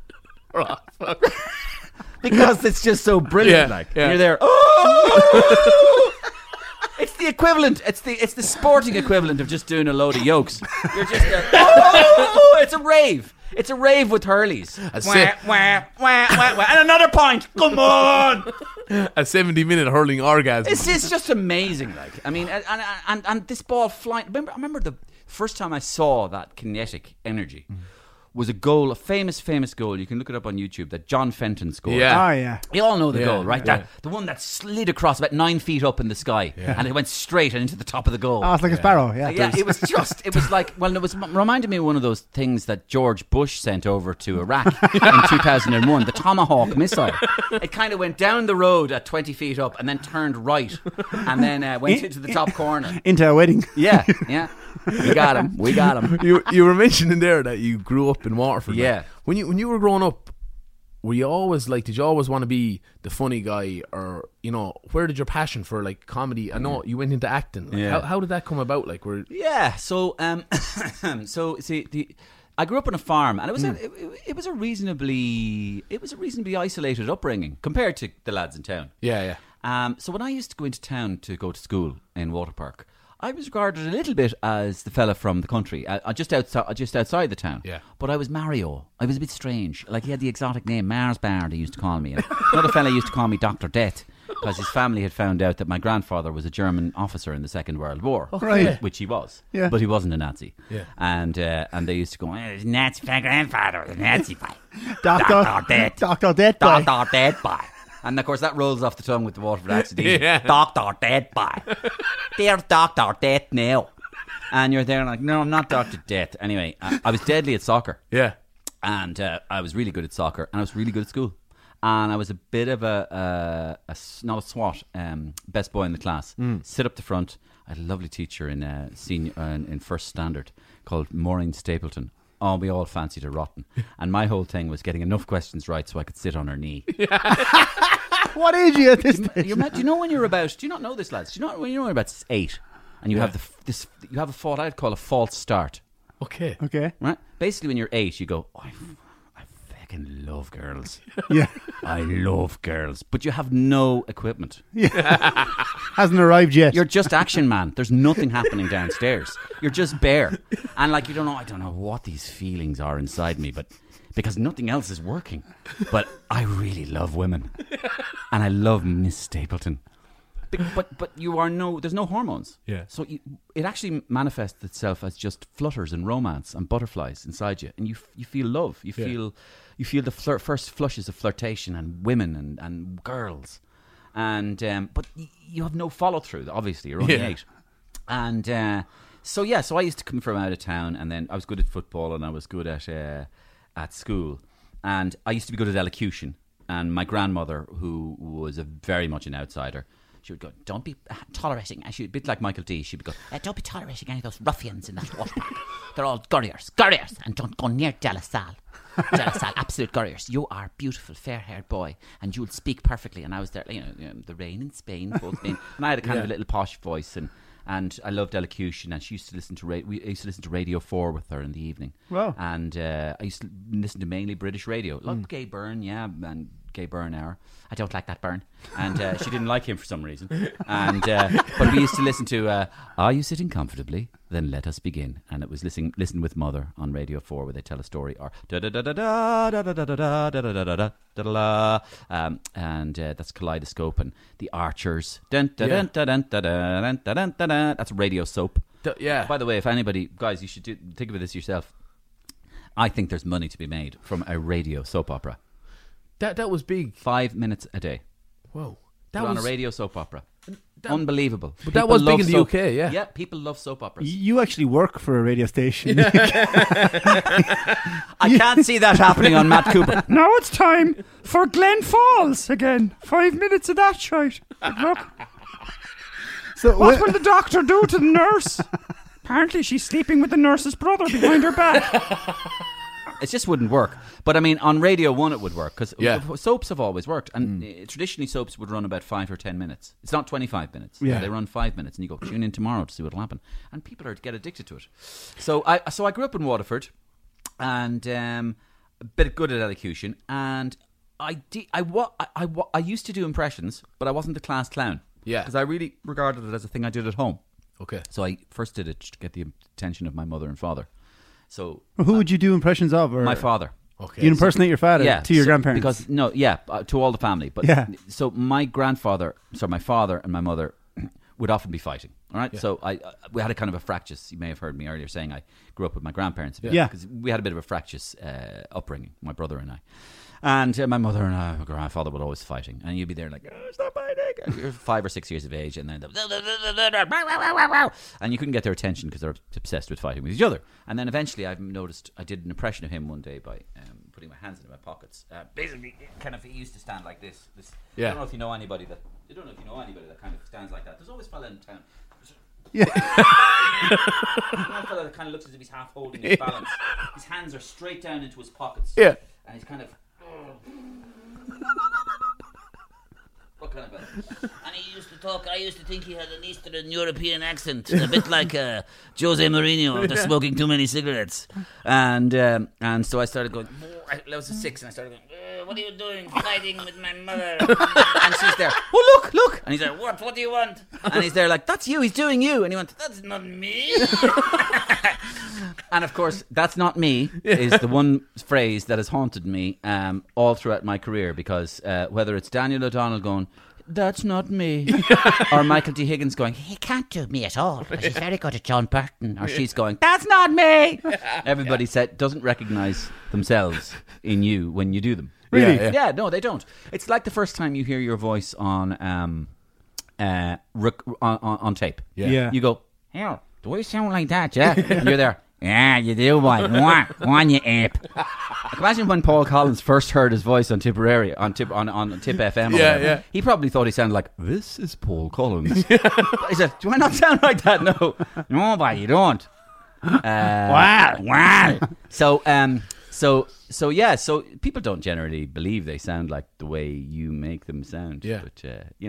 E: Because it's just so brilliant. You're there. Oh! It's the equivalent. It's the sporting equivalent of just doing a load of yokes. You're just there. Oh! It's a rave. It's a rave with hurleys. And another point. Come on.
B: A 70-minute hurling orgasm.
E: It's just amazing. Like, I mean, and this ball flying. I remember the first time I saw that kinetic energy. Was a goal, a famous goal. You can look it up on YouTube that John Fenton scored.
B: Yeah.
C: Oh, yeah.
E: You all know the goal, right?
B: Yeah.
E: That, the one that slid across about 9 feet up in the sky and it went straight and into the top of the goal.
C: Oh, it's like a sparrow, yeah.
E: Yeah, it was like, well, it was reminded me of one of those things that George Bush sent over to Iraq in 2001, the Tomahawk missile. It kind of went down the road at 20 feet up and then turned right and then went into the top corner.
C: Into a wedding.
E: Yeah. We got him.
B: You were mentioning there that you grew up in Waterford.
E: Yeah.
B: When you were growing up, were you always like, did you always want to be the funny guy, or you know, where did your passion for like comedy? I know you went into acting. Like, how did that come about? Like,
E: so I grew up on a farm, and it was a reasonably isolated upbringing compared to the lads in town.
B: Yeah.
E: So when I used to go into town to go to school in Water Park, I was regarded a little bit as the fella from the country, just outside the town.
B: Yeah.
E: But I was Mario. I was a bit strange. Like, he had the exotic name Mars Bar, they used to call me. And another fella used to call me Dr. Death, because his family had found out that my grandfather was a German officer in the Second World War.
C: Oh, right.
E: Which he was.
C: Yeah.
E: But he wasn't a Nazi.
B: Yeah.
E: And they used to go, Nazi, my grandfather was a Nazi boy.
C: Dr. Death.
E: Dr. Death boy. And of course that rolls off the tongue with the Waterford accent.
B: Yeah.
E: Dr. Death boy. There's Dr. Death now. And you're there like, no, I'm not Dr. Death. Anyway, I was deadly at soccer.
B: Yeah.
E: And I was really good at soccer, and I was really good at school. And I was a bit of not a SWAT, best boy in the class. Sit up the front. I had a lovely teacher in in first standard called Maureen Stapleton. Oh, we all fancied her rotten. And my whole thing was getting enough questions right so I could sit on her knee.
C: What age are you at this stage?
E: Do you know when you're about? Do you not know this, lads? Do you know when you're about 8 and you have you have a fault? I'd call a false start.
B: Okay.
E: Right. Basically, when you're 8, you go, I fucking love girls.
C: Yeah.
E: I love girls, but you have no equipment.
C: Hasn't arrived yet.
E: You're just Action Man. There's nothing happening downstairs. You're just bare, and like I don't know what these feelings are inside me, but because nothing else is working. But I really love women, and I love Miss Stapleton. But there's no hormones.
B: Yeah.
E: So it actually manifests itself as just flutters and romance and butterflies inside you, and you feel love. You feel the first flushes of flirtation and women and girls, and but you have no follow through. Obviously, you're only 8, and so I used to come from out of town, and then I was good at football, and I was good at school, and I used to be good at elocution. And my grandmother, who was very much an outsider, she would go, don't be tolerating, and she'd a bit like Michael D. She'd go, don't be tolerating any of those ruffians in that water park. They're all gurriers, and don't go near De La Salle. De La Salle, absolute gurriers. You are a beautiful, fair-haired boy, and you'll speak perfectly. And I was there, the rain in Spain, both Spain, and I had a kind of a little posh voice, and I loved elocution. And she used to listen to Radio 4 with her in the evening.
C: Wow.
E: And I used to listen to mainly British radio, like Gay Byrne, and gay Byrne hour. I don't like that Byrne. And she didn't like him for some reason. And but we used to listen to Are You Sitting Comfortably? Then Let Us Begin. And it was Listen with Mother on Radio 4 where they tell a story. Or and that's Kaleidoscope and The Archers. That's radio soap.
B: Yeah.
E: By the way, if anybody, guys, you should think of this yourself. I think there's money to be made from a radio soap opera.
B: That was big.
E: 5 minutes a day.
B: Whoa.
E: That
B: That
E: on
B: was
E: a radio soap opera. Unbelievable.
B: But that was big in the
E: soap.
B: UK, yeah.
E: Yeah, people love soap operas.
C: You actually work for a radio station.
E: I can't see that happening on Matt Cooper.
F: Now it's time for Glen Falls again. 5 minutes of that shite. Look,
C: So
F: what will the doctor do to the nurse? Apparently she's sleeping with the nurse's brother behind her back.
E: It just wouldn't work. But I mean, on Radio 1 it would work because
B: Yeah.
E: soaps have always worked. And traditionally soaps would run about 5 or 10 minutes. It's not 25 minutes.
C: Yeah.
E: They run 5 minutes and you go, tune in tomorrow to see what will happen. And people get addicted to it. So I grew up in Waterford and a bit good at elocution. And I used to do impressions, but I wasn't the class clown.
B: Yeah.
E: Because I really regarded it as a thing I did at home.
B: Okay.
E: So I first did it to get the attention of my mother and father. So
C: who would you do impressions of? Or
E: my father.
B: Okay.
C: You impersonate your father to your grandparents?
E: Because to all the family. But
C: Yeah.
E: So my father and my mother would often be fighting. All right.
B: Yeah.
E: So we had a kind of a fractious. You may have heard me earlier saying I grew up with my grandparents.
C: Yeah.
E: Because we had a bit of a fractious upbringing, my brother and I. And my mother and my grandfather were always fighting, and you'd be there like, oh, stop fighting! And you're 5 or 6 years of age, and then and you couldn't get their attention because they're obsessed with fighting with each other. And then eventually, I've noticed I did an impression of him one day by putting my hands in my pockets. Basically, kind of he used to stand like this.
B: Yeah.
E: I don't know if you know anybody that kind of stands like that. There's always a fella in town.
C: Yeah.
E: One fella that kind of looks as if he's half holding his balance. His hands are straight down into his pockets.
B: Yeah.
E: And he's kind of. What kind of a?
G: And he used to talk. I used to think he had an Eastern European accent, a bit like Jose Mourinho after smoking too many cigarettes.
E: And so I started going.
G: I was 6, and I started going, "What are you doing? Fighting with my mother?"
E: And she's there. Oh look!
G: And he's like, "What? What do you want?"
E: And he's there like, "That's you. He's doing you." And he went,
G: That's not me.
E: and of course, "That's not me" is the one phrase that has haunted me all throughout my career because whether it's Daniel O'Donnell going, "That's not me," or Michael D. Higgins going, "He can't do me at all, but he's very good at John Burton," or she's going, "That's not me." Everybody doesn't recognise themselves in you when you do them.
C: Really?
E: Yeah, no, they don't. It's like the first time you hear your voice on tape.
C: Yeah.
E: You go, "Hell, do I sound like that?" Yeah, and you're there. Yeah, you do, boy. Go on, you ape. Imagine when Paul Collins first heard his voice on Tipperary, on Tip FM. Or whatever.
B: Yeah.
E: He probably thought he sounded like, "This is Paul Collins." He said, "Do I not sound like that?" No, boy, you don't. Wow. So people don't generally believe they sound like the way you make them sound.
B: Yeah.
E: But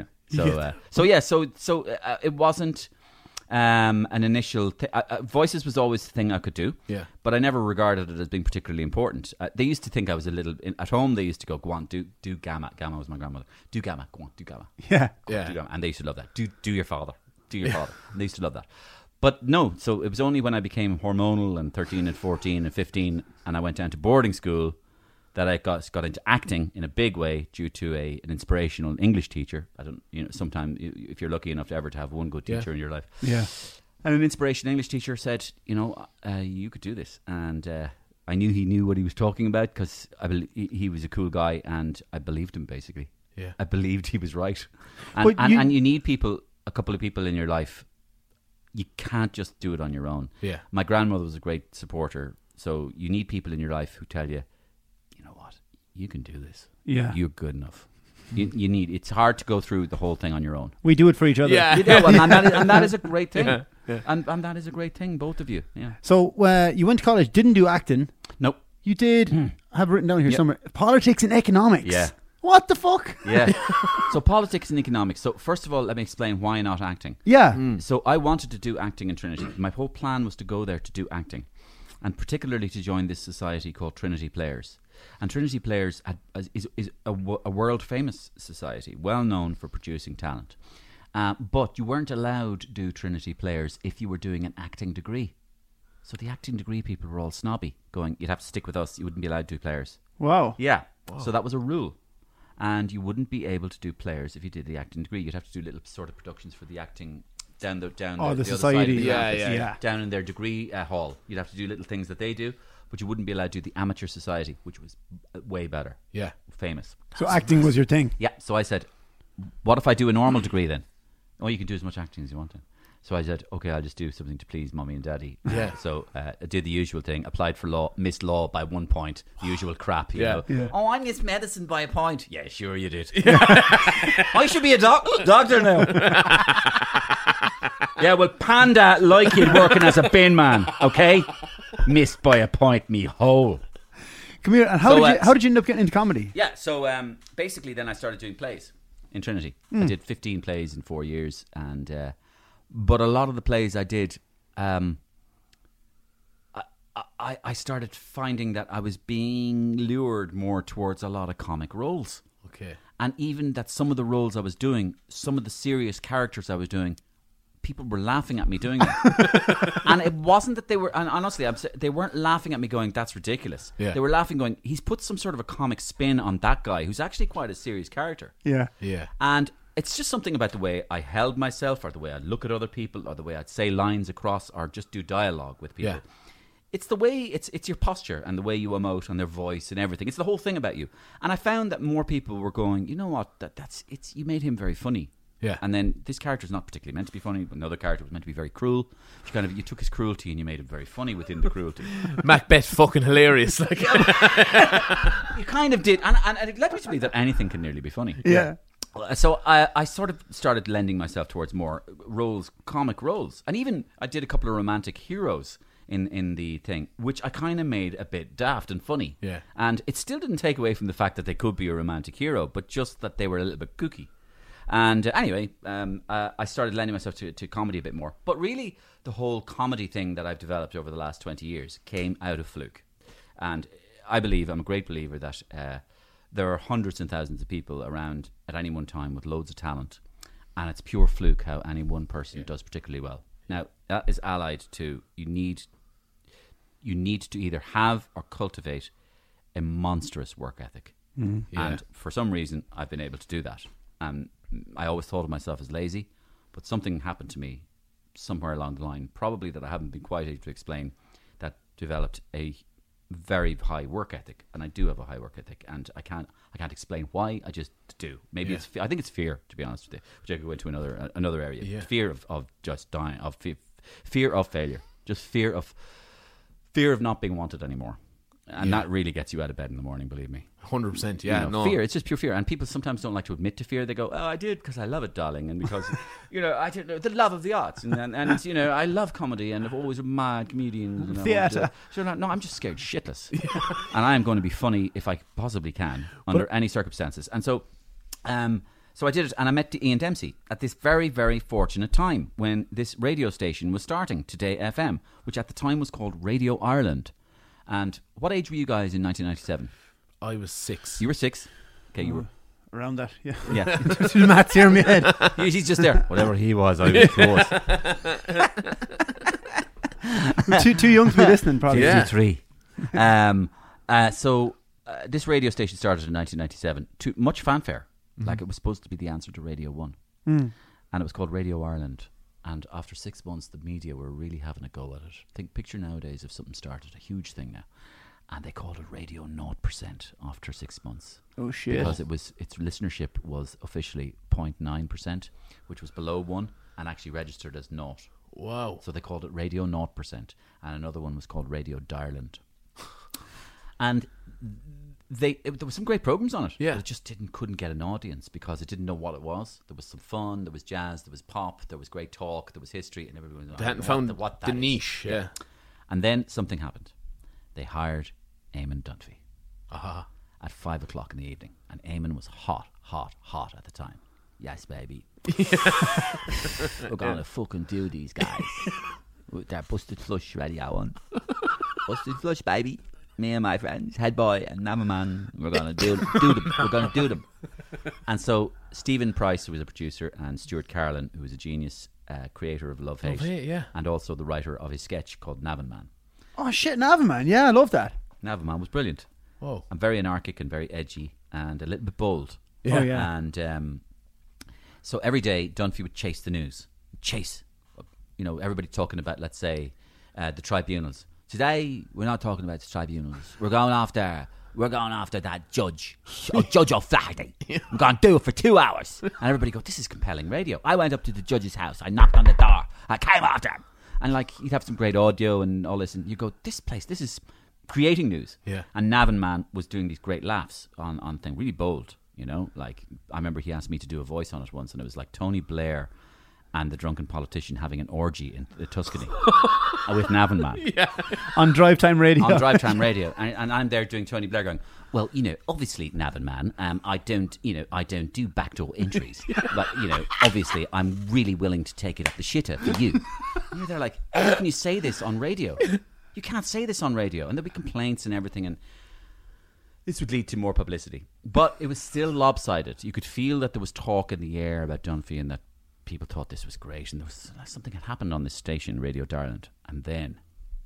E: it wasn't. An initial voices was always the thing I could do, but I never regarded it as being particularly important. They used to think I was a little at home. They used to go on, do Gamma. Gamma was my grandmother. Do Gamma, go on, do Gamma.
C: Yeah.
E: Do Gamma. And they used to love that. Do your father. Do your father. And they used to love that. But no, so it was only when I became hormonal and 13 and 14 and 15 and I went down to boarding school that I got into acting in a big way due to an inspirational English teacher. Sometimes if you're lucky enough to ever to have one good teacher in your life.
C: Yeah.
E: And an inspirational English teacher said, you could do this. And I knew he knew what he was talking about because he was a cool guy and I believed him basically.
B: Yeah.
E: I believed he was right. And you need a couple of people in your life. You can't just do it on your own.
B: Yeah.
E: My grandmother was a great supporter. So you need people in your life who tell you, you know what, you can do this.
C: Yeah.
E: You're good enough. You need. It's hard to go through the whole thing on your own.
C: We do it for each other.
B: Yeah.
E: And that is a great thing.
B: Yeah.
E: And that is a great thing, both of you. Yeah.
C: So you went to college, didn't do acting.
E: Nope.
C: You did. I have it written down here somewhere. Politics and economics.
E: Yeah.
C: What the fuck?
E: Yeah. So politics and economics. So first of all, let me explain why not acting.
C: Yeah.
E: So I wanted to do acting in Trinity. My whole plan was to go there to do acting. and particularly to join this society called Trinity Players. And Trinity Players is a world famous society, well known for producing talent. But you weren't allowed to do Trinity Players if you were doing an acting degree. So the acting degree people were all snobby, going, you'd have to stick with us, you wouldn't be allowed to do Players.
C: Wow.
E: Yeah. Whoa. So that was a rule. And you wouldn't be able to do Players if you did the acting degree. You'd have to do little sort of productions for the acting down the
C: the
E: other
C: society.
E: side of the
C: Yeah.
E: down in their degree hall. You'd have to do little things that they do, but you wouldn't be allowed to do the amateur society, which was way better.
B: Yeah.
E: Famous.
C: So acting was your thing.
E: Yeah. So I said, what if I do a normal degree then? Oh, you can do as much acting as you want to. So I said, okay, I'll just do something to please mommy and daddy.
B: Yeah.
E: So I did the usual thing, applied for law, missed law by 1 point, the usual crap, you know.
C: Yeah.
E: Oh, I missed medicine by a point. Yeah, sure you did. I should be a doctor now. Yeah, well, Panda like it working as a bin man, okay? Missed by a point, me hole.
C: Come here. And how did you end up getting into comedy?
E: Yeah, so basically then I started doing plays in Trinity. I did 15 plays in 4 years, and but a lot of the plays I did, I started finding that I was being lured more towards a lot of comic roles.
B: Okay.
E: And even that some of the roles I was doing, some of the serious characters I was doing, people were laughing at me doing them. And it wasn't that they were, and honestly, they weren't laughing at me going, that's ridiculous.
B: Yeah.
E: They were laughing going, he's put some sort of a comic spin on that guy who's actually quite a serious character.
C: Yeah.
B: Yeah.
E: And it's just something about the way I held myself, or the way I look at other people, or the way I'd say lines across, or just do dialogue with people.
B: Yeah.
E: It's the way, it's your posture and the way you emote and their voice and everything. It's the whole thing about you. And I found that more people were going, you know what, you made him very funny.
B: Yeah.
E: And then this character's not particularly meant to be funny, but another character was meant to be very cruel. You took his cruelty and you made him very funny within the cruelty.
B: Macbeth fucking hilarious. Like.
E: You kind of did. And it led me to believe that anything can nearly be funny.
C: Yeah.
E: So I sort of started lending myself towards more roles, comic roles. And even I did a couple of romantic heroes in the thing, which I kind of made a bit daft and funny.
B: Yeah.
E: And it still didn't take away from the fact that they could be a romantic hero, but just that they were a little bit kooky. And anyway, I started lending myself to comedy a bit more. But really, the whole comedy thing that I've developed over the last 20 years came out of fluke. And I'm a great believer that there are hundreds and thousands of people around at any one time with loads of talent. And it's pure fluke how any one person does particularly well. Now, that is allied to you need to either have or cultivate a monstrous work ethic.
C: Mm-hmm.
B: Yeah.
E: And for some reason, I've been able to do that. I always thought of myself as lazy, but something happened to me somewhere along the line, probably that I haven't been quite able to explain, that developed a very high work ethic. And I do have a high work ethic, and I can't explain why. I just do. Maybe I think it's fear, to be honest with you, which I could go into another area.
B: Yeah.
E: Fear of just dying, fear of failure, just fear of not being wanted anymore. And that really gets you out of bed in the morning, believe me.
B: 100%, yeah.
E: You know,
B: no.
E: Fear, it's just pure fear. And people sometimes don't like to admit to fear. They go, oh, I did because I love it, darling. And because, I don't know, the love of the arts. And I love comedy and I've always a mad comedian.
C: Theatre.
E: No, I'm just scared shitless. And I am going to be funny if I possibly can, under any circumstances. And so I did it, and I met Ian Dempsey at this very, very fortunate time when this radio station was starting, Today FM, which at the time was called Radio Ireland. And what age were you guys in 1997?
B: I was 6.
E: You were 6. Okay, you were.
C: Around that, yeah.
E: Yeah.
C: The maths here in my head.
E: He's just there. Whatever he was, I was close.
C: Too young to be listening, probably.
B: Yeah.
E: 53. So this radio station started in 1997 to much fanfare. Like it was supposed to be the answer to Radio 1. And it was called Radio Ireland. And after 6 months, the media were really having a go at it. Picture nowadays if something started, a huge thing now. And they called it Radio 0% after 6 months.
C: Oh, shit.
E: Because its listenership was officially 0.9%, which was below 1 and actually registered as 0.
B: Wow.
E: So they called it Radio 0%. And another one was called Radio Ireland. And there were some great programs on it.
B: Yeah.
E: But it just couldn't get an audience because it didn't know what it was. There was some fun, there was jazz, there was pop, there was great talk, there was history, and everyone was
B: They hadn't found the niche. Yeah.
E: And then something happened. They hired Eamon Dunphy
B: Aha.
E: at 5 o'clock in the evening, and Eamon was hot at the time. Yes, baby. We're gonna fucking do these guys with their busted flush radio on. busted flush, baby. Me and my friends, Head Boy and Navaman, we're gonna do them. We're gonna do them. And so Stephen Price, who was a producer, and Stuart Carlin, who was a genius creator of Love Hate,
B: yeah.
E: and also the writer of his sketch called Navaman.
C: Oh shit, Navaman. Yeah, I love that.
E: Navaman was brilliant.
B: Whoa.
E: And very anarchic and very edgy and a little bit bold.
C: Yeah. Oh, yeah.
E: And so every day, Dunphy would chase the news. Chase. You know, everybody talking about, let's say, the tribunals. Today, we're not talking about the tribunals. We're going after that judge. Judge O'Flaherty. We're going to do it for 2 hours. And everybody go, this is compelling radio. I went up to the judge's house. I knocked on the door. I came after him. And like, you'd have some great audio and all this. And you go, this is creating news.
B: Yeah.
E: And Navan Man was doing these great laughs on things, really bold, you know. Like, I remember he asked me to do a voice on it once, and it was like Tony Blair and the drunken politician having an orgy in Tuscany with Navan Man.
B: Yeah.
C: On Drive Time Radio.
E: On Drive Time Radio. And I'm there doing Tony Blair going, well, you know, obviously, Navan Man, I don't do backdoor entries. But, you know, obviously, I'm really willing to take it up the shitter for you. And you're there like, how can you say this on radio? You can't say this on radio. And there'll be complaints and everything. And this would lead to more publicity. But it was still lopsided. You could feel that there was talk in the air about Dunphy and that people thought this was great. And there was something had happened on this station, Radio Darland. And then,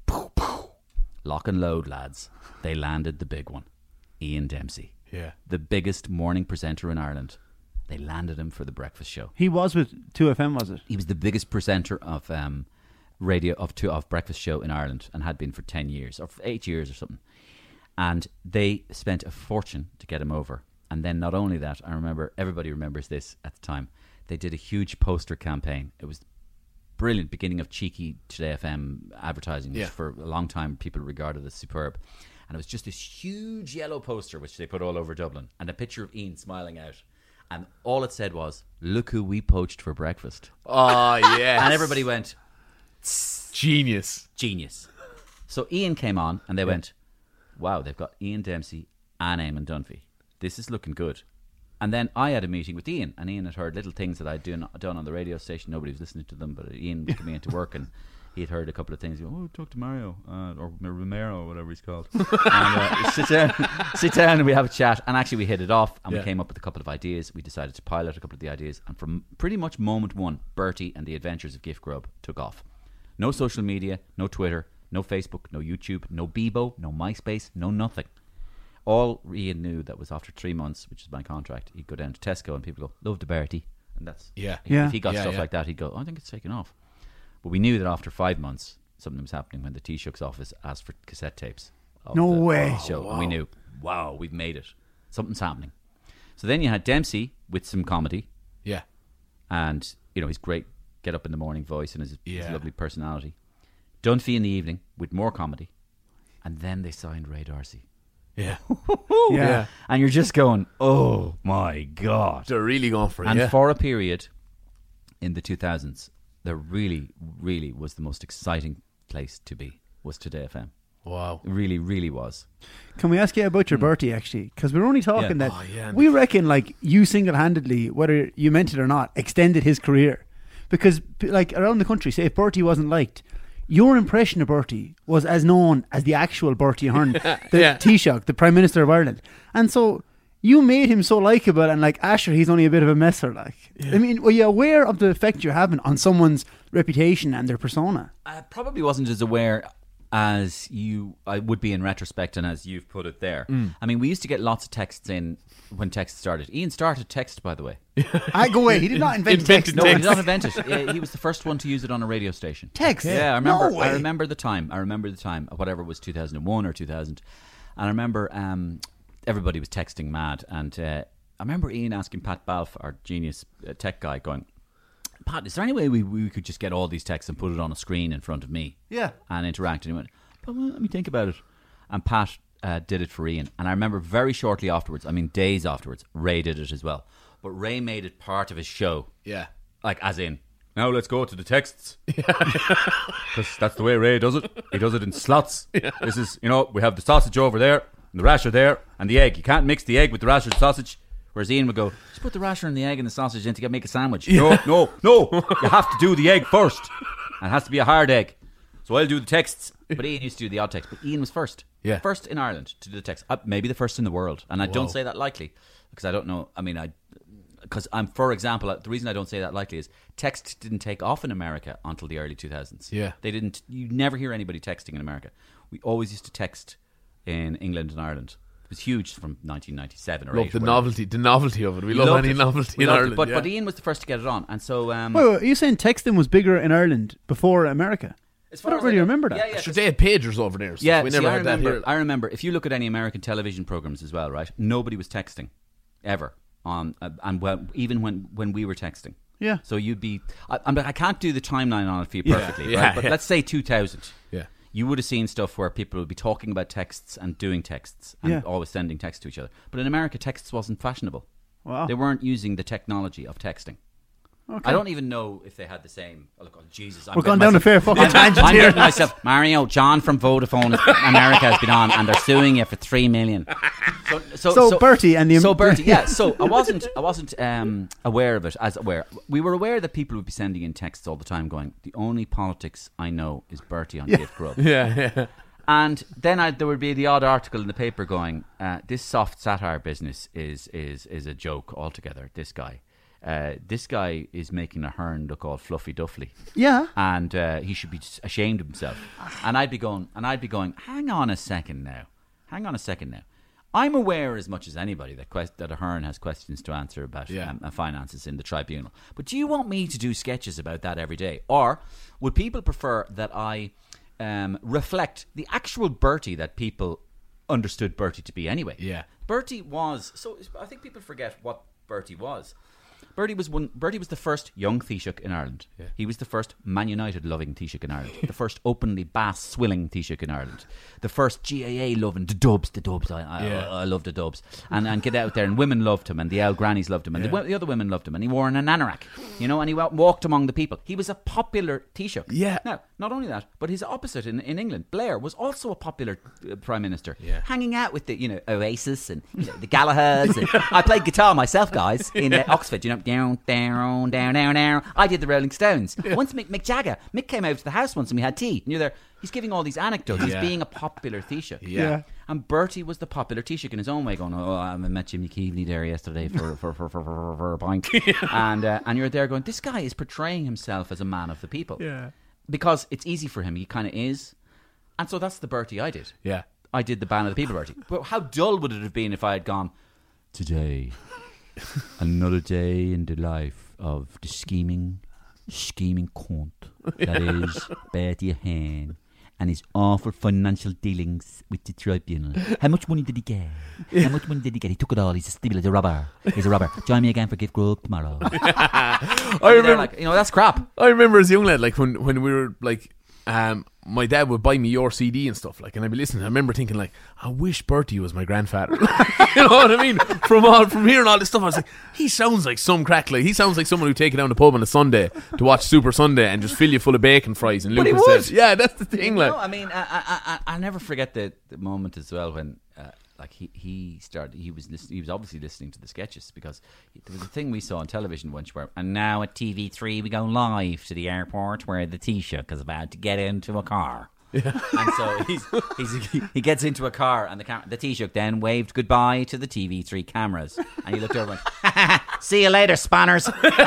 E: lock and load, lads. They landed the big one. Ian Dempsey.
B: Yeah.
E: The biggest morning presenter in Ireland. They landed him for the breakfast show.
C: He was with 2FM, was it?
E: He was the biggest presenter of radio of breakfast show in Ireland and had been for 10 years or 8 years or something. And they spent a fortune to get him over. And then not only that, I remember, everybody remembers this at the time, they did a huge poster campaign. It was brilliant, beginning of cheeky Today FM advertising, which for a long time people regarded as superb. And it was just this huge yellow poster which they put all over Dublin, and a picture of Ian smiling out. And all it said was, look who we poached for breakfast.
B: Oh, yeah.
E: And everybody went,
B: Genius.
E: So Ian came on and they went, wow, they've got Ian Dempsey and Eamon Dunphy. This is looking good. And then I had a meeting with Ian, and Ian had heard little things that I'd done on the radio station. Nobody was listening to them, but Ian was coming into work, and he had heard a couple of things. He go, oh, talk to Mario, or Romero, or whatever he's called. And sit down, and we have a chat. And actually, we hit it off, and we came up with a couple of ideas. We decided to pilot a couple of the ideas, and from pretty much moment one, Bertie and the Adventures of Gift Grub took off. No social media, no Twitter, no Facebook, no YouTube, no Bebo, no MySpace, no nothing. All Ian knew that was after 3 months, which is my contract, he'd go down to Tesco and people go, love the Bertie. And that's, if he got stuff like that, he'd go, oh, I think it's taken off. But we knew that after 5 months, something was happening when the Taoiseach's office asked for cassette tapes.
C: No way.
E: Show. And we knew, wow, we've made it. Something's happening. So then you had Dempsey with some comedy.
B: Yeah.
E: And, you know, his great get up in the morning voice and his lovely personality. Dunphy in the evening with more comedy. And then they signed Ray D'Arcy.
B: Yeah.
C: Yeah.
E: And you're just going, oh my God.
B: They're really going for it.
E: And for a period in the 2000s, there really, really was the most exciting place to be, was Today FM.
B: Wow.
E: It really, really was.
C: Can we ask you about your Bertie, actually? Because we're only talking that
B: yeah.
C: we reckon, like, you single-handedly, whether you meant it or not, extended his career. Because, like, around the country, say if Bertie wasn't liked, your impression of Bertie was as known as the actual Bertie Ahern, the Taoiseach, the Prime Minister of Ireland. And so you made him so likeable, and like Asher, he's only a bit of a messer. Like, I mean, were you aware of the effect you're having on someone's reputation and their persona?
E: I probably wasn't as aware as I would be in retrospect, and as you've put it there. I mean, we used to get lots of texts in when text started. Ian started text, by the way.
C: I go away. He did not invent text.
E: No, he did not invent it. Yeah, he was the first one to use it on a radio station.
C: Text?
E: Yeah, I remember.
C: No way.
E: I remember the time. Whatever it was, 2001 or 2000. And I remember everybody was texting mad. And I remember Ian asking Pat Balfe, our genius tech guy, going, Pat, is there any way we could just get all these texts and put it on a screen in front of me?
C: Yeah.
E: And interact? And he went, well, let me think about it. And Pat did it for Ian. And I remember very shortly afterwards, I mean days afterwards, Ray did it as well. But Ray made it part of his show.
B: Yeah.
E: Like, as in, now let's go to the texts. Because that's the way Ray does it. He does it in slots. Yeah. This is, you know, we have the sausage over there, and the rasher there, and the egg. You can't mix the egg with the rasher and sausage. Whereas Ian would go, just put the rasher and the egg and the sausage in to make a sandwich. Yeah. No. You have to do the egg first. And it has to be a hard egg. So I'll do the texts, But Ian used to do the odd text. But Ian was first.
B: Yeah.
E: First in Ireland to do the text. Maybe the first in the world. And I don't say that lightly because I don't know. I mean, because for example, the reason I don't say that lightly is text didn't take off in America until the early 2000s.
B: Yeah.
E: They didn't. You never hear anybody texting in America. We always used to text in England and Ireland. It was huge from 1997 or 8.
B: Love the novelty of it. We love
E: loved
B: any
E: it.
B: novelty
E: We
B: in
E: loved it.
B: Ireland.
E: But Ian was the first to get it on. And so...
C: Wait, are you saying texting was bigger in Ireland before America? I don't really remember that.
E: Yeah,
B: Sure, they had pagers over there. So
E: yeah,
B: we never had that here.
E: I remember. If you look at any American television programs as well, right? Nobody was texting ever even when we were texting.
C: Yeah.
E: So you'd be. I can't do the timeline on it for you perfectly,
B: Yeah,
E: right? But let's say 2000.
B: Yeah.
E: You would have seen stuff where people would be talking about texts and doing texts and always sending texts to each other. But in America, texts wasn't fashionable.
C: Wow.
E: They weren't using the technology of texting.
C: Okay.
E: I don't even know if they had the same. Oh, look, Jesus,
C: We're going down a fair fucking tangent
E: I'm
C: here.
E: getting myself, Mario, John from Vodafone America has been on, and they're suing you for $3 million.
C: So Bertie and the
E: so Bertie, yeah. So I wasn't aware of it as aware. We were aware that people would be sending in texts all the time, going, "The only politics I know is Bertie on Gift Grub."
B: Yeah.
E: And then there would be the odd article in the paper going, "This soft satire business is a joke altogether." This guy is making a Hearn look all fluffy duffly.
C: Yeah.
E: And he should be ashamed of himself. And I'd be going, hang on a second now. I'm aware as much as anybody that Ahern has questions to answer about finances in the tribunal. But do you want me to do sketches about that every day? Or would people prefer that I reflect the actual Bertie that people understood Bertie to be anyway?
B: Yeah.
E: Bertie was... So I think people forget what Bertie was. Bertie was the first young Taoiseach in Ireland. Yeah. He was the first Man United loving Taoiseach in Ireland. The first openly bass swilling Taoiseach in Ireland. The first GAA loving the Dubs. I love the Dubs. And get out there, and women loved him, and the old grannies loved him, and the other women loved him, and he wore an anorak, and he walked among the people. He was a popular Taoiseach.
B: Yeah.
E: Now, not only that, but his opposite in England, Blair, was also a popular Prime Minister.
B: Yeah.
E: Hanging out with the Oasis and the Gallaghers. And I played guitar myself, guys, in Oxford. Down, down, down, down, down. I did the Rolling Stones. Yeah. Once Mick Jagger came out to the house once and we had tea. And you're there. He's giving all these anecdotes. He's being a popular Taoiseach.
B: Yeah.
E: And Bertie was the popular Taoiseach in his own way, going, I met Jimmy Keaveney there yesterday for a pint. And you're there going, this guy is portraying himself as a man of the people.
C: Yeah.
E: Because it's easy for him. He kind of is. And so that's the Bertie I did.
B: Yeah.
E: I did the Ban of the People Bertie. But how dull would it have been if I had gone, today... Another day in the life of the scheming cunt that is Bertie Ahern and his awful financial dealings with the tribunal. How much money did he get? How much money did he get? He took it all. He's a stealer. He's a robber. Join me again for Gift Grub tomorrow.
B: I remember,
E: that's crap.
B: I remember as a young lad, when we were my dad would buy me your CD and stuff, and I'd be listening. I remember thinking, I wish Bertie was my grandfather. You know what I mean? From hearing all this stuff, I was like, he sounds like some crack. He sounds like someone who'd take you down the pub on a Sunday to watch Super Sunday and just fill you full of bacon fries. And Lucas says, yeah, that's the thing.
E: I'll never forget the moment as well when he started. He was obviously listening to the sketches, because there was a thing we saw on television once where, and now at TV3 we go live to the airport where the Taoiseach is about to get into a car. Yeah. And so he gets into a car, and the Taoiseach then waved goodbye to the TV3 cameras, and he looked over and went, see you later, spanners.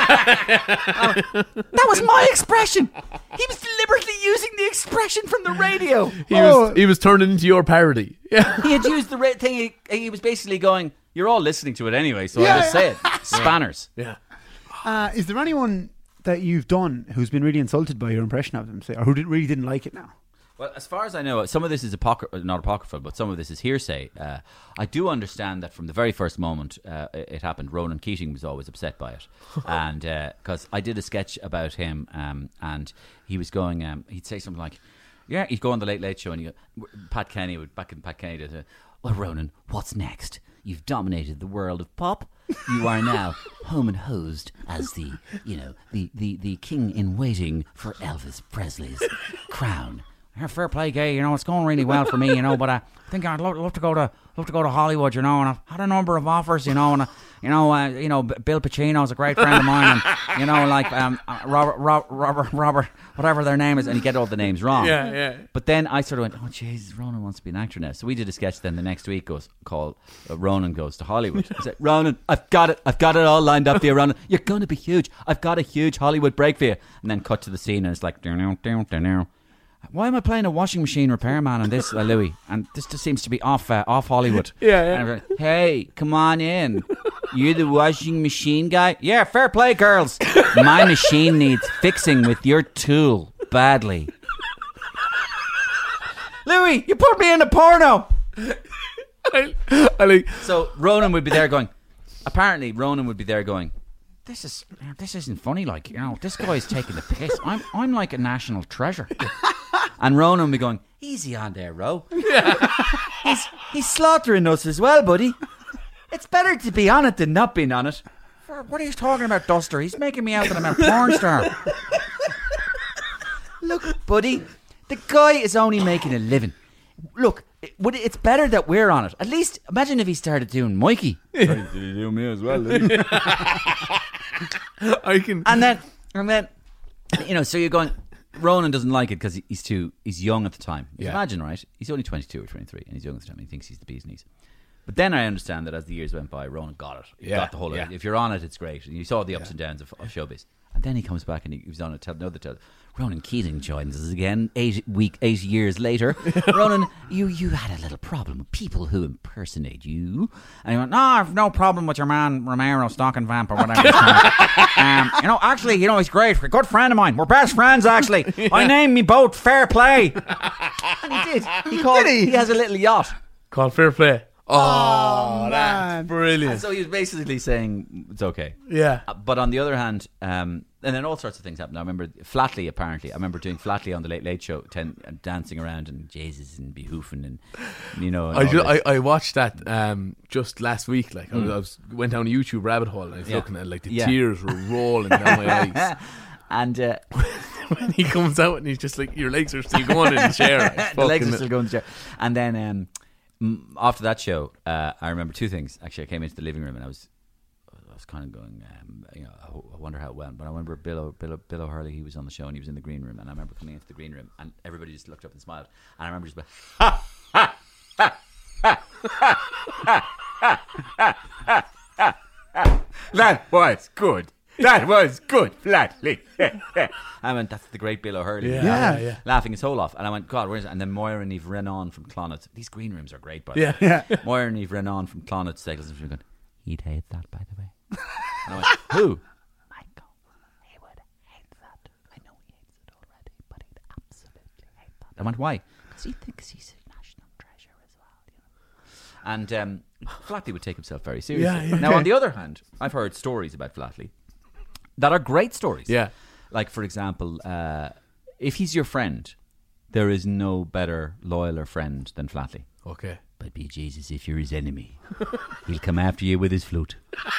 E: That was my expression. He was deliberately using the expression from the radio.
B: He was turning into your parody. Yeah.
E: He had used the thing. He was basically going, you're all listening to it anyway, so I'll just say it. Spanners.
B: Yeah.
C: Is there anyone that you've done who's been really insulted by your impression of them, say, or who really didn't like it now?
E: Well, as far as I know, some of this is not apocryphal, but some of this is hearsay. I do understand that from the very first moment it happened, Ronan Keating was always upset by it. And because I did a sketch about him, and he was going, he'd say something like, yeah, he'd go on the Late Late Show, and Pat Kenny would, back in Pat Kenny, did, well, Ronan, what's next? You've dominated the world of pop. You are now home and hosed as the king in waiting for Elvis Presley's crown.
F: Yeah, fair play, Gay. You know, it's going really well for me. You know, but I think I'd love to go to Hollywood. You know, and I've had a number of offers. You know, and Bill Pacino's a great friend of mine, and you know, like Robert, whatever their name is, and you get all the names wrong.
B: Yeah.
F: But then I sort of went, oh Jesus, Ronan wants to be an actor now. So we did a sketch. Then the next week called Ronan Goes to Hollywood. I said, Ronan, I've got it all lined up for you, Ronan. You're going to be huge. I've got a huge Hollywood break for you. And then cut to the scene, and it's like, why am I playing a washing machine repairman in this, Louis? And this just seems to be off Hollywood.
B: Yeah.
F: And I'm like, hey, come on in. You the washing machine guy? Yeah, fair play, girls. My machine needs fixing with your tool badly. Louis, you put me in a porno.
B: I like.
F: So Ronan would be there going. Apparently, Ronan would be there going. This isn't funny. Like, you know, this guy's taking the piss. I'm like a national treasure. And Ronan would be going, easy on there, Ro. He's slaughtering us as well, buddy. It's better to be on it than not being on it. What are you talking about, Duster? He's making me out that I'm a porn star. Look, buddy, the guy is only making a living. Look, it's better that we're on it. At least, imagine if he started doing Mikey. Did he do me as well?
B: I can.
F: And then, you know, so you're going. Ronan doesn't like it because he's young at the time.
B: Yeah.
F: Imagine, right? He's only 22 or 23, and he's young at the time. And he thinks he's the bee's knees. But then I understand that as the years went by, Ronan got it. He got the whole. If you're on it, it's great. And you saw the ups and downs of showbiz. And then he comes back and he was on another tell. Ronan Keating joins us again 8 years later. Ronan, you had a little problem with people who impersonate you. And he went, no, I've no problem with your man Romero, Stocking Vamp or whatever. You know, actually, you know, he's great. A good friend of mine. We're best friends, actually. I named me boat Fair Play. And he did. He has a little yacht
B: called Fair Play. Oh, that's brilliant.
F: And so he was basically saying it's okay.
B: Yeah.
F: But on the other hand, and then all sorts of things happened. I remember Flatley, apparently. I remember doing Flatley on the Late Late Show, dancing around and Jesus and behoofing and, you know. And
B: I watched that just last week. Like I went down a YouTube rabbit hole and I was looking at like the tears were rolling down my eyes.
F: And
B: when he comes out and he's just like, your legs are still going in the chair.
F: The legs are still going in the chair. And then after that show, I remember two things. Actually, I came into the living room and I was kind of going, you know, I wonder how it went. But I remember Bill O'Hurley, he was on the show and he was in the green room. And I remember coming into the green room and everybody just looked up and smiled. And I remember just going, ha, ha, ha, ha, ha, ha, ha, ha, ha. That was good. That was good, Flatley. I went, that's the great Bill O'Hurley.
C: Yeah.
F: Laughing his whole off. And I went, God, where's it? And then Moira and Eve ran on from Clonard. These green rooms are great, by the way.
C: Yeah.
F: Moira and Eve ran on from Clonard Steggles and she was going, he'd hate that, by the way. And I went, who? Michael. He would hate that. I know he hates it already, but he'd absolutely hate that. I went, why? Because he thinks he's a national treasure as well, you know. And Flatley would take himself very seriously.
B: Yeah.
F: Now, on the other hand, I've heard stories about Flatley that are great stories.
B: Yeah.
F: Like, for example, if he's your friend, there is no better, loyaler friend than Flatley.
B: Okay.
F: But be Jesus, if you're his enemy, he'll come after you with his flute.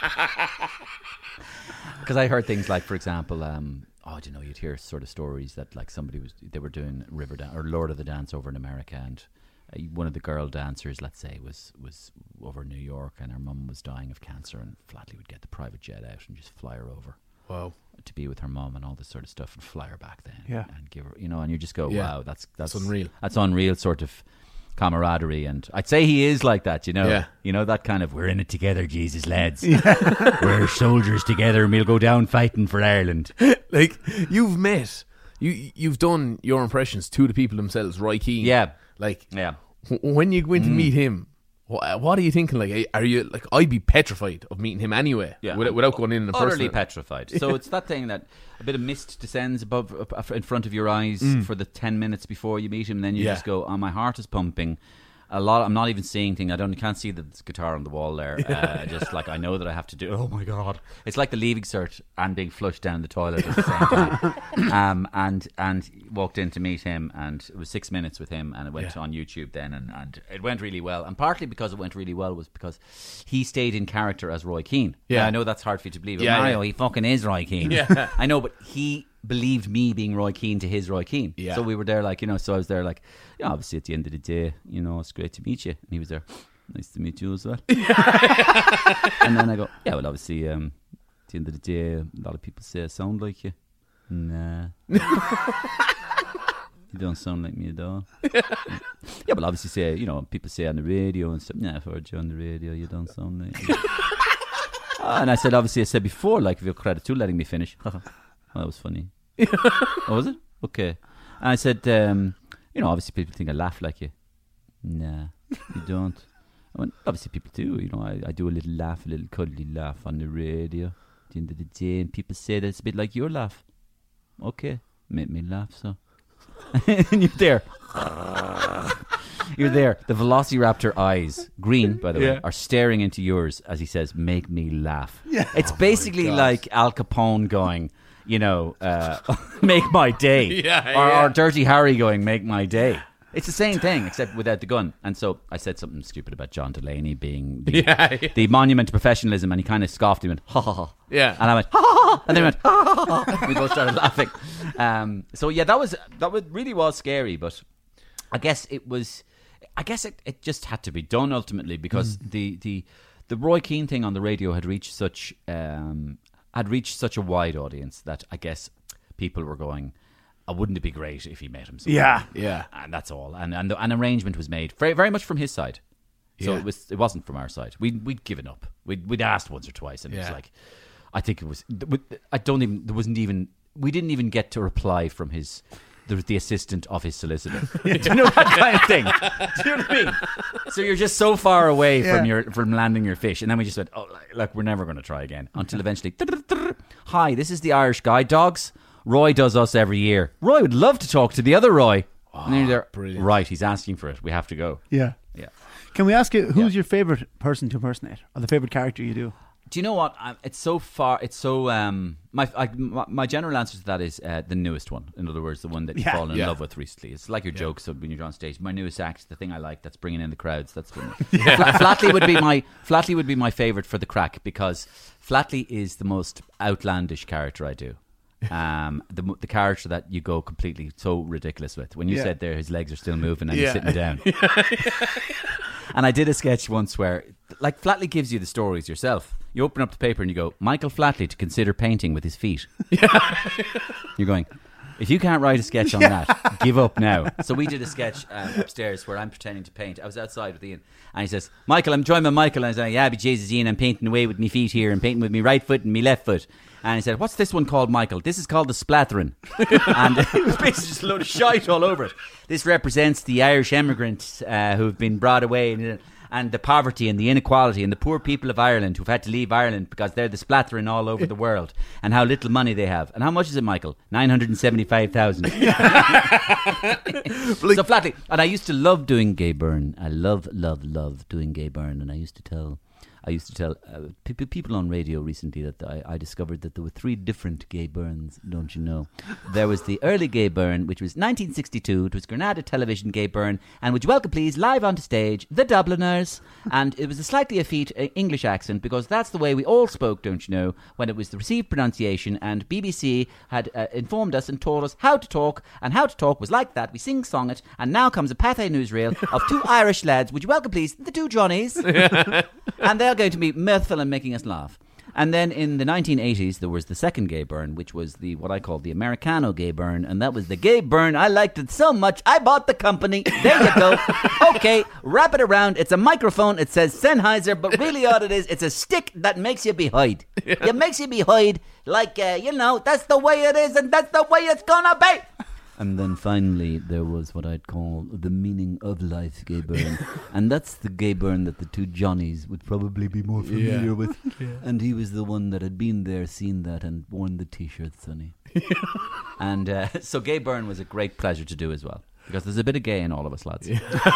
F: Because I heard things like, for example, you'd hear sort of stories that like they were doing Riverdance or Lord of the Dance over in America, and one of the girl dancers, let's say, was over in New York, and her mum was dying of cancer, and Flatley would get the private jet out and just fly her over.
B: Wow.
F: To be with her mum and all this sort of stuff, and fly her back then.
C: Yeah.
F: And give her, you know, and you just go,
B: Yeah.
F: wow, that's
B: unreal.
F: That's unreal sort of camaraderie. And I'd say he is like that, you know.
B: Yeah.
F: You know, that kind of, we're in it together, Jesus, lads. We're soldiers together and we'll go down fighting for Ireland.
B: Like, you've done your impressions to the people themselves, Roy Keane.
F: Yeah.
B: Like,
F: Yeah.
B: when you go in to meet him, what are you thinking? Like, are you like? I'd be petrified of meeting him anyway.
F: Yeah.
B: Without going in
F: Utterly
B: person.
F: petrified. So it's that thing that a bit of mist descends in front of your eyes for the 10 minutes before you meet him, and then you just go, oh, my heart is pumping. A lot. I'm not even seeing things. Can't see the guitar on the wall there. Just like I know that I have to do. Oh my God! It's like the leaving cert and being flushed down the toilet at the same time. And walked in to meet him, and it was 6 minutes with him, and it went on YouTube then, and it went really well. And partly because it went really well was because he stayed in character as Roy Keane.
B: Yeah,
F: now, I know that's hard for you to believe. But
B: Yeah,
F: Mario, he fucking is Roy Keane.
B: Yeah.
F: I know, but he
E: believed me being Roy Keane to his Roy Keane.
B: Yeah.
E: So we were there like, so I was there like, obviously at the end of the day, it's great to meet you. And he was there, nice to meet you as well. And then I go, yeah, well, obviously, at the end of the day, a lot of people say I sound like you. Nah. You don't sound like me at all. Yeah, but obviously say, people say on the radio and stuff, I've heard you on the radio, you don't sound like me. And I said before, like, give you credit to letting me finish. Well, that was funny. Oh, was it? Okay. And I said, obviously people think I laugh like you. Nah, you don't. I went, obviously people do. I do a little laugh, a little cuddly laugh on the radio at the end of the day, and people say that it's a bit like your laugh. Okay, make me laugh, so. And you're there. You're there. The Velociraptor eyes, green, by the way, are staring into yours as he says, make me laugh. Yeah. It's basically like Al Capone going, make my day. Or Dirty Harry going, make my day. It's the same thing, except without the gun. And so I said something stupid about John Delaney being the monument to professionalism, and he kind of scoffed. He went, ha ha ha. Yeah. And I went, ha ha ha. And then he went, ha ha ha. We both started laughing. So yeah, that really was scary, but I guess it just had to be done ultimately, because the Roy Keane thing on the radio had reached such a wide audience that I guess people were going, wouldn't it be great if he met him?
C: Yeah.
E: And that's all. And an arrangement was made very, very much from his side. So it wasn't from our side. We'd given up. We'd asked once or twice, and it was like, I think it was. We didn't even get to reply from the assistant of his solicitor. Do you know that kind of thing? Do you know what I mean? So you're just so far away from landing your fish, and then we just went, look, we're never going to try again, until eventually, hi, this is the Irish Guide Dogs. Roy does us every year. Roy would love to talk to the other Roy. And then you're there, brilliant. Right, he's asking for it. We have to go.
C: Yeah. Can we ask you, who's your favourite person to impersonate, or the favourite character you do?
E: Do you know what? My general answer to that is the newest one. In other words, the one that you've fallen in love with recently. It's like your jokes when you're on stage. My newest act, the thing I like, that's bringing in the crowds. That's been Flatley would be my favourite for the crack, because Flatley is the most outlandish character I do. The character that you go completely so ridiculous with. When you said there his legs are still moving and he's sitting down. And I did a sketch once where, like, Flatley gives you the stories yourself. You open up the paper and you go, Michael Flatley to consider painting with his feet. You're going, if you can't write a sketch on that, give up now. So we did a sketch upstairs where I'm pretending to paint. I was outside with Ian, and he says, Michael, I'm joined by Michael. And I was like, yeah, but Jesus, Ian, I'm painting away with my feet here, and painting with my right foot and my left foot. And he said, what's this one called, Michael? This is called the Splattering. And it was basically just a load of shite all over it. This represents the Irish immigrants who've been brought away, and the poverty and the inequality and the poor people of Ireland who've had to leave Ireland because they're the splattering all over the world, and how little money they have. And how much is it, Michael? 975,000. So Flatley. And I used to love doing Gay Byrne. I love doing Gay Byrne. And I used to tell people on radio recently that I discovered that there were 3 different Gay Byrnes, don't you know? There was the early Gay Byrne, which was 1962. It was Granada Television Gay Byrne, and would you welcome please, live onto stage, the Dubliners. And it was a slightly effete English accent, because that's the way we all spoke, don't you know, when it was the received pronunciation, and BBC had informed us and taught us how to talk, and how to talk was like that. We sing-song it, and now comes a Pathé newsreel of 2 Irish lads. Would you welcome please, the 2 Johnnies? And they're going to be mirthful and making us laugh. And then in the 1980s, there was the second Gay Byrne, which was what I call the Americano Gay Byrne, and that was the Gay Byrne. I liked it so much, I bought the company. There you go. Okay, wrap it around. It's a microphone. It says Sennheiser, but really all it is, it's a stick that makes you behind. It makes you behind, like, that's the way it is, and that's the way it's gonna be. And then finally, there was what I'd call the meaning of life Gay Byrne. And that's the Gay Byrne that the 2 Johnnies would probably be more familiar with. Yeah. And he was the one that had been there, seen that, and worn the T-shirt, Sonny. And so Gay Byrne was a great pleasure to do as well, because there's a bit of gay in all of us, lads.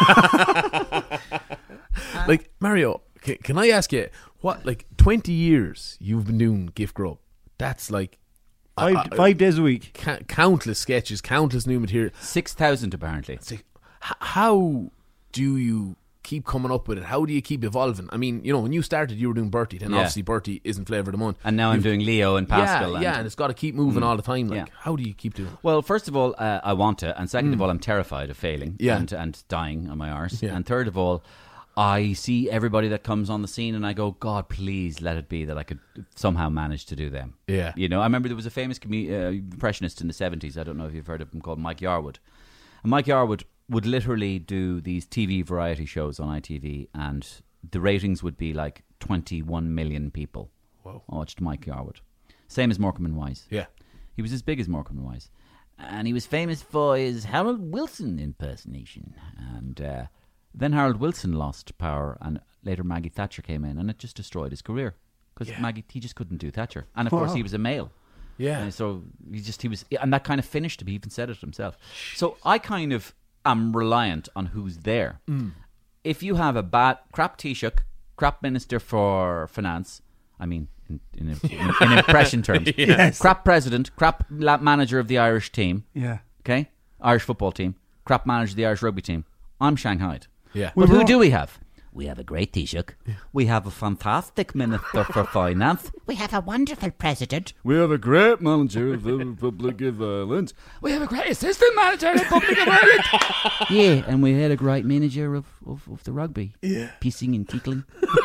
B: Like, Mario, can I ask you, 20 years you've been doing Gift Grub? That's like...
C: 5 days a week.
B: Countless sketches, countless new material.
E: 6,000 apparently.
B: How do you keep coming up with it? How do you keep evolving? I mean, you know, when you started, you were doing Bertie, then obviously Bertie isn't Flavour of the Month.
F: And now I'm doing Leo and Pascal.
B: And it's got to keep moving all the time. Like, how do you keep doing it?
F: Well, first of all, I want to. And second of all, I'm terrified of failing and dying on my arse.
B: Yeah.
F: And third of all, I see everybody that comes on the scene and I go, God, please let it be that I could somehow manage to do them.
B: Yeah.
F: You know, I remember there was a famous impressionist in the 70s. I don't know if you've heard of him, called Mike Yarwood. And Mike Yarwood would literally do these TV variety shows on ITV, and the ratings would be like 21 million people watched Mike Yarwood. Same as Morecambe and Wise.
B: Yeah.
F: He was as big as Morecambe and Wise. And he was famous for his Harold Wilson impersonation. And then Harold Wilson lost power, and later Maggie Thatcher came in, and it just destroyed his career. Because he just couldn't do Thatcher. And of course he was a male.
B: Yeah.
F: And so and that kind of finished him. He even said it himself. So I kind of am reliant on who's there. If you have a crap Taoiseach, crap Minister for Finance, I mean, in impression terms, crap President, crap manager of the Irish team, okay, Irish football team, crap manager of the Irish rugby team, I'm shanghaied.
B: Yeah.
F: But who do we have?
G: We have a great Taoiseach.
F: We have a fantastic Minister for Finance.
G: We have a wonderful president.
H: We have a great manager of the Republic of Ireland. We have a great assistant manager of the Republic of Ireland.
F: Yeah, and we had a great manager of the rugby.
C: Yeah.
F: Pissing and tickling.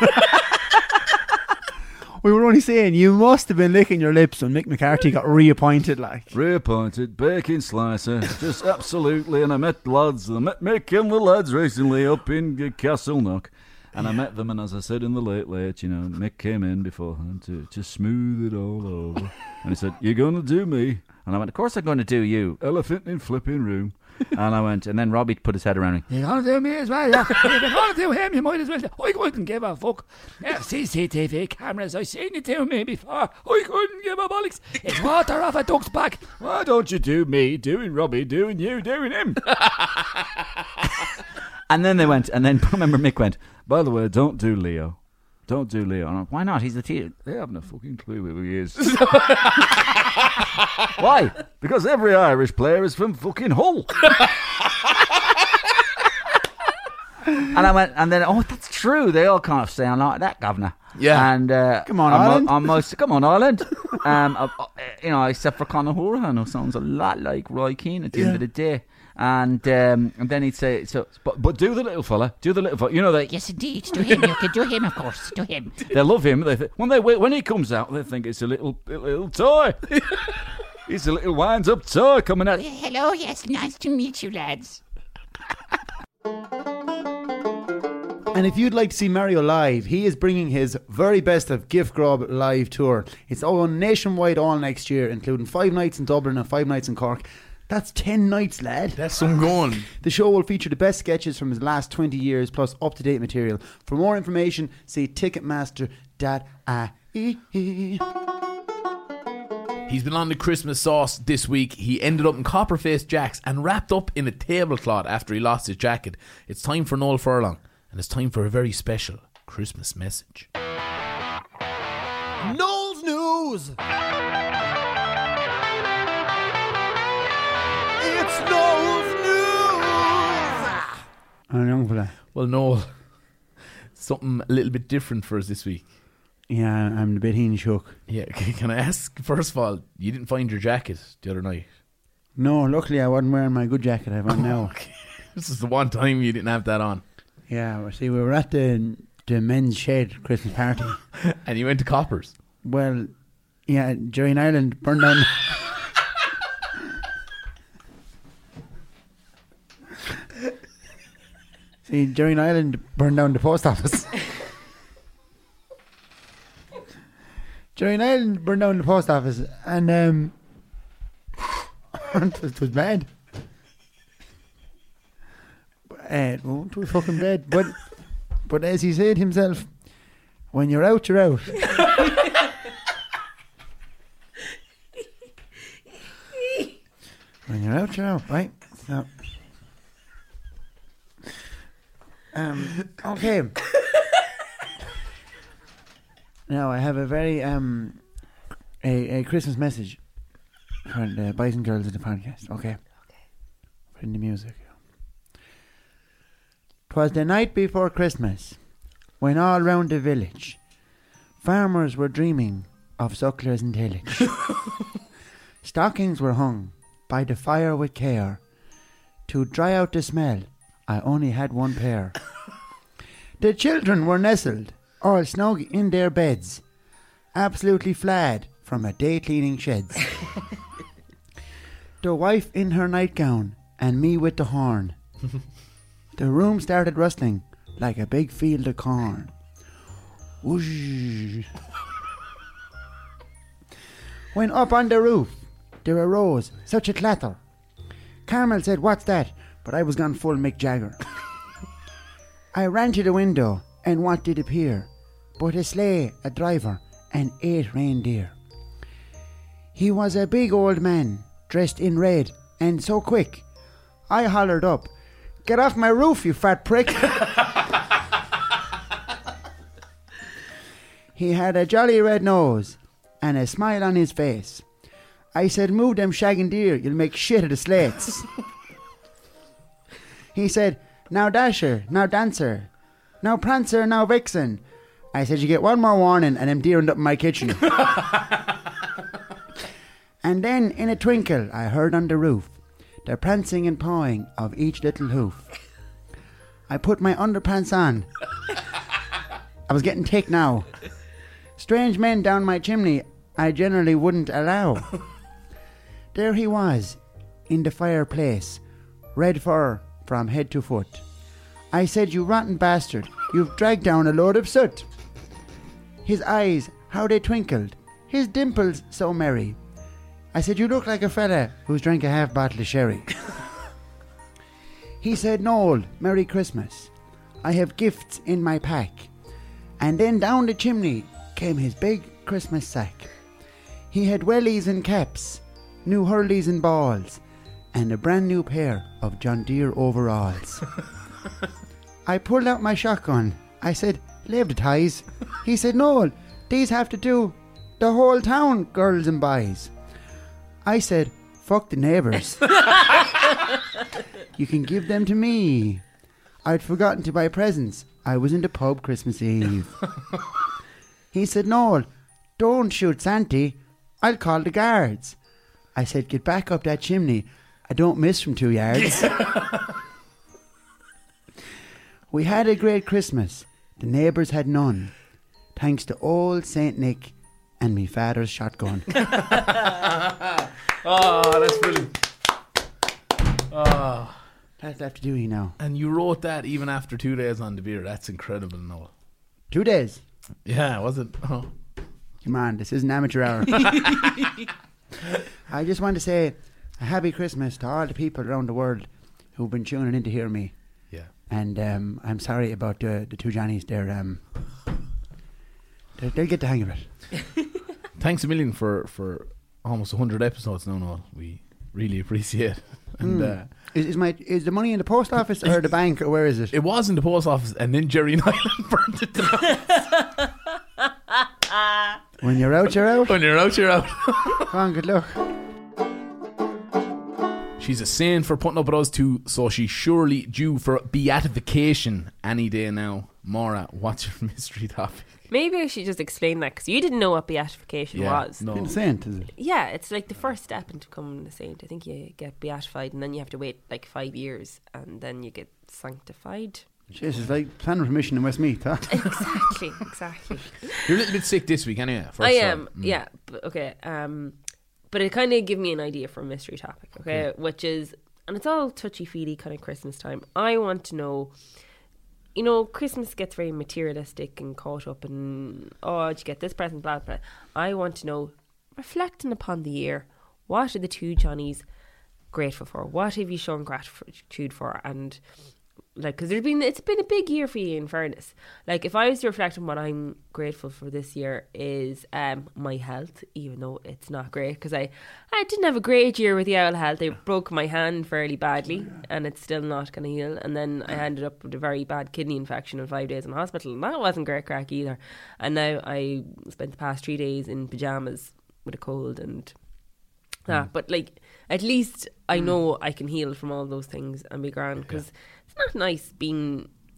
C: We were only saying you must have been licking your lips when Mick McCarthy got reappointed.
H: Reappointed, bacon slicer, just absolutely. And I met Mick and the lads recently up in Castleknock. And I met them, and as I said in the Late, you know, Mick came in beforehand to smooth it all over. And he said, "You're going to do me."
F: And I went, "Of course I'm going to do you."
H: Elephant in flipping room.
F: And I went, and then Robbie put his head around me.
H: "You're going to do me as well, yeah. If you're going to do him, you might as well. I couldn't give a fuck. Yeah, CCTV cameras, I've seen you do me before. I couldn't give a bollocks. It's water off a duck's back. Why don't you do me, doing Robbie, doing you, doing him?"
F: And then they went, and then I remember Mick went,
H: "By the way, don't do Leo. Don't do Leo."
F: And I went, "Why not? He's the team."
H: They haven't a fucking clue who he is.
F: Why?
H: Because every Irish player is from fucking Hull.
F: And I went, and then, "Oh, that's true. They all kind of sound like that, Governor."
B: Yeah.
F: And
C: Come on, Ireland.
F: Come on, Ireland. You know, except for Conor Horan, who sounds a lot like Roy Keane at the end of the day. And then he'd say, but do the little fella, You know,
G: Yes, indeed. Do him. You can do him, of course. Do him.
H: they love him. When he comes out, they think it's a little toy. He's a little wind-up toy coming out.
G: Hello, yes, nice to meet you, lads.
C: And if you'd like to see Mario live, he is bringing his very best of Gift Grub live tour. It's all nationwide all next year, including 5 nights in Dublin and 5 nights in Cork. That's 10 nights, lad.
B: That's some going.
C: The show will feature the best sketches from his last 20 years, plus up-to-date material. For more information, see Ticketmaster.ie.
B: He's been on the Christmas sauce this week. He ended up in Copperface Jack's and wrapped up in a tablecloth after he lost his jacket. It's time for Noel Furlong, and it's time for a very special Christmas message.
I: Noel's News! It's Noel's News!
B: Well, Noel, something a little bit different for us this week.
C: Yeah, I'm a bit heeny shook.
B: Yeah, can I ask, first of all, you didn't find your jacket the other night?
C: No, luckily I wasn't wearing my good jacket I have on now.
B: Okay. This is the one time you didn't have that on.
C: Yeah, well, see, we were at the men's shed Christmas party.
B: And you went to Coppers?
C: Well, yeah, Jerry in Ireland burned down... See, Jerry in Ireland burned down the post office. Jerry in Ireland burned down the post office, and it was bad. It was fucking bad. But as he said himself, when you're out, you're out. When you're out, you're out, right? So, okay. Now I have a very a Christmas message for the boys and girls of the podcast. Okay. Put in the music. 'Twas the night before Christmas, when all round the village farmers were dreaming of sucklers and tillage. Stockings were hung by the fire with care. To dry out the smell, I only had one pair. The children were nestled, all snug in their beds, absolutely fled from a day cleaning sheds. The wife in her nightgown, and me with the horn. The room started rustling like a big field of corn. Whoosh. When up on the roof, there arose such a clatter. Carmel said, "What's that?" But I was gone full Mick Jagger. I ran to the window, and what did appear but a sleigh, a driver, and 8 reindeer. He was a big old man, dressed in red, and so quick. I hollered up, "Get off my roof, you fat prick!" He had a jolly red nose and a smile on his face. I said, "Move them shagging deer, you'll make shit of the slates." He said, "Now Dasher, now Dancer, now Prancer, now Vixen." I said, "You get one more warning and I'm deer end up in my kitchen." And then in a twinkle I heard on the roof the prancing and pawing of each little hoof. I put my underpants on. I was getting thick now. Strange men down my chimney I generally wouldn't allow. There he was, in the fireplace, red fur from head to foot. I said, "You rotten bastard, you've dragged down a load of soot." His eyes, how they twinkled, his dimples so merry. I said, "You look like a fella who's drank a half bottle of sherry." He said, "Noel, Merry Christmas. I have gifts in my pack." And then down the chimney came his big Christmas sack. He had wellies and caps, new hurleys and balls, and a brand new pair of John Deere overalls. I pulled out my shotgun. I said, "Leave the ties." He said, "Noel, these have to do the whole town, girls and boys." I said, "Fuck the neighbours." "You can give them to me." I'd forgotten to buy presents. I was in the pub Christmas Eve. He said, "Noel, don't shoot Santy. I'll call the guards." I said, "Get back up that chimney. I don't miss from 2 yards." We had a great Christmas. The neighbours had none, thanks to old Saint Nick and me father's shotgun.
B: Oh, that's brilliant. Oh.
C: That's left to do you now.
B: And you wrote that even after 2 days on the beer. That's incredible, Noel.
C: 2 days.
B: Yeah, was it? Oh.
C: Come on, this isn't amateur hour. I just want to say a happy Christmas to all the people around the world who've been tuning in to hear me.
B: Yeah.
C: And I'm sorry about the two Johnnies. They'll get the hang of it.
B: Thanks a million for almost 100 episodes now, Noel. We really appreciate it. And
C: Is the money in the post office or the bank, or where is it?
B: it was in the post office, and then Jerry Nyland burned it down.
C: When you're out, you're out.
B: When you're out, you're out.
C: Come on, good luck.
B: She's a saint for putting up with us too, so she's surely due for beatification any day now. Maura, what's your mystery topic?
D: Maybe I should just explain that, because you didn't know what beatification was.
B: No.
C: Being a saint, is it?
D: Yeah, it's like the first step into becoming a saint. I think you get beatified, and then you have to wait like 5 years, and then you get sanctified.
C: Jeez, it's like planning permission in Westmeath, huh?
D: Exactly.
B: You're a little bit sick this week, anyway.
D: I am, yeah. Okay. But it kind of gave me an idea for a mystery topic, okay? Which is, and it's all touchy-feely kind of Christmas time. I want to know, you know, Christmas gets very materialistic and caught up in, oh, did you get this present, blah, blah. I want to know, reflecting upon the year, what are the two Johnnies grateful for? What have you shown gratitude for? And like, because it's been a big year for you, in fairness. Like, if I was to reflect on what I'm grateful for this year is my health, even though it's not great, because I didn't have a great year with the owl health. I broke my hand fairly badly, and it's still not going to heal. And then I ended up with a very bad kidney infection and 5 days in hospital, and that wasn't great crack either. And now I spent the past 3 days in pyjamas with a cold and but like, at least I know I can heal from all those things and be grand, because it's not nice being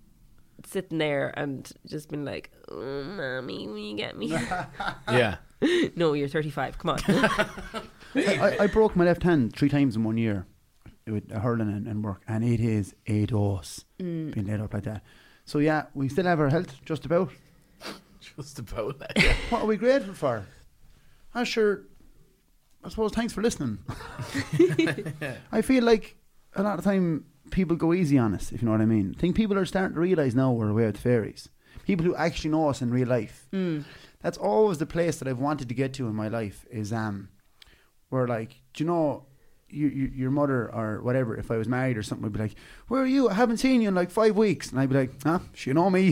D: sitting there and just been like, oh, mommy, will you get me?
B: Yeah.
D: No, you're 35. Come on.
C: I broke my left hand 3 times in 1 year with hurling and work, and it is a dose being laid up like that. So yeah, we still have our health, just about.
B: Just about that. Yeah.
C: What are we grateful for? I suppose thanks for listening. I feel like a lot of time people go easy on us, if you know what I mean. I think people are starting to realise now we're away with fairies. People who actually know us in real life. That's always the place that I've wanted to get to in my life is where, like, do you know, your mother or whatever, if I was married or something, would be like, where are you? I haven't seen you in like 5 weeks. And I'd be like, you know me.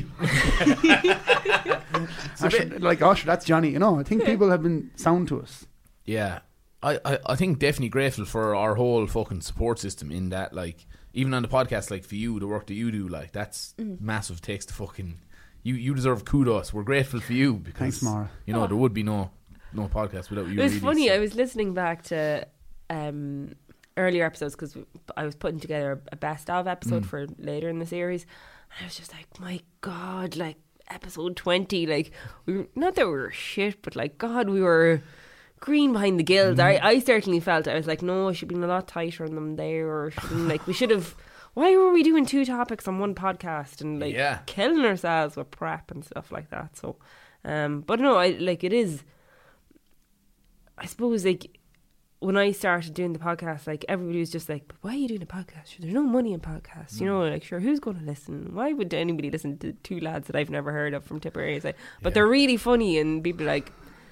C: Like, oh, sure, that's Johnny. You know, I think people have been sound to us.
B: Yeah. I think definitely grateful for our whole fucking support system in that, like, even on the podcast, like, for you, the work that you do, like, that's massive. Takes the fucking... You deserve kudos. We're grateful for you because,
C: thanks, Mara.
B: You know, there would be no podcast without you.
D: It was
B: really,
D: funny.
B: so.
D: I was listening back to earlier episodes because I was putting together a best of episode for later in the series, and I was just like, my God, like episode 20, like not that we were shit, but like, God, we were green behind the gills. I certainly felt, I was like, no, I should have been a lot tighter on them there, or like we should have. Why were we doing 2 topics on one podcast and like killing ourselves with prep and stuff like that? So, but no, it is. I suppose like when I started doing the podcast, like everybody was just like, but why are you doing a podcast? Sure, there's no money in podcasts, you know, like sure, who's going to listen? Why would anybody listen to 2 lads that I've never heard of from Tipperary? Like, but they're really funny, and people are like,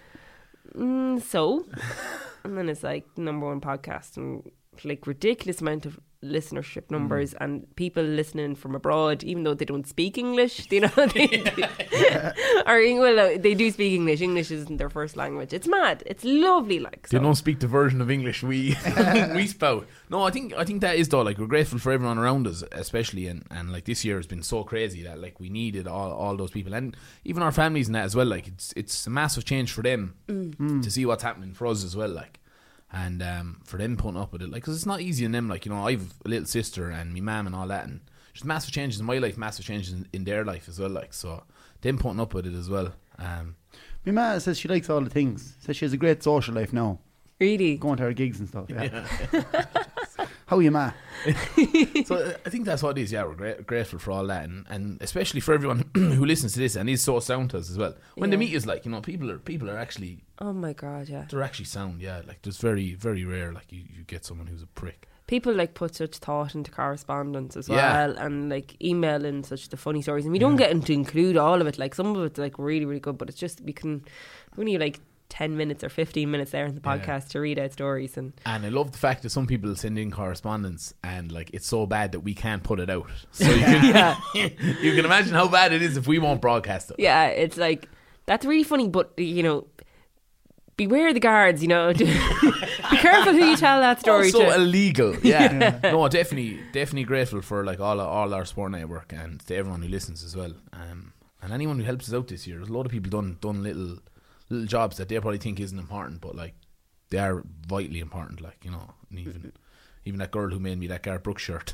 D: so, and then it's like #1 podcast and like ridiculous amount of listenership numbers and people listening from abroad, even though they don't speak English, you know, they do speak English. English isn't their first language. It's mad. It's lovely. Like, so.
B: They don't speak the version of English we we spout. No, I think that is though. Like, we're grateful for everyone around us, especially, and like this year has been so crazy that like we needed all those people, and even our families and that as well. Like, it's a massive change for them to see what's happening for us as well. Like. And for them putting up with it, like, because it's not easy on them. Like, you know, I've a little sister and my mum and all that, and just massive changes in my life, massive changes in their life as well. Like, so them putting up with it as well.
C: My ma says she likes all the things. Says she has a great social life now.
D: Really?
C: Going to her gigs and stuff. Yeah. How are you, ma?
B: So I think that's what it is. Yeah, we're grateful for all that, and especially for everyone who listens to this and is so sound to us as well. When they meet us, like, you know, people are actually.
D: Oh my God, yeah.
B: They're actually sound. Yeah, like there's very, very rare. Like you get someone who's a prick.
D: People like put such thought into correspondence as well, and like emailing such the funny stories, and we don't get to include all of it. Like, some of it's like really, really good, but it's just we only like 10 minutes or 15 minutes there in the podcast to read out stories. And
B: I love the fact that some people send in correspondence and like it's so bad that we can't put it out, so you can you can imagine how bad it is if we won't broadcast it.
D: Yeah, it's like, that's really funny, but you know, beware the guards, you know. Be careful who you tell that story
B: also
D: to.
B: illegal. No, definitely grateful for like all our support network and to everyone who listens as well, and anyone who helps us out this year. There's a lot of people done little jobs that they probably think isn't important, but like they are vitally important. Like, you know, and even that girl who made me that Garth Brooks shirt,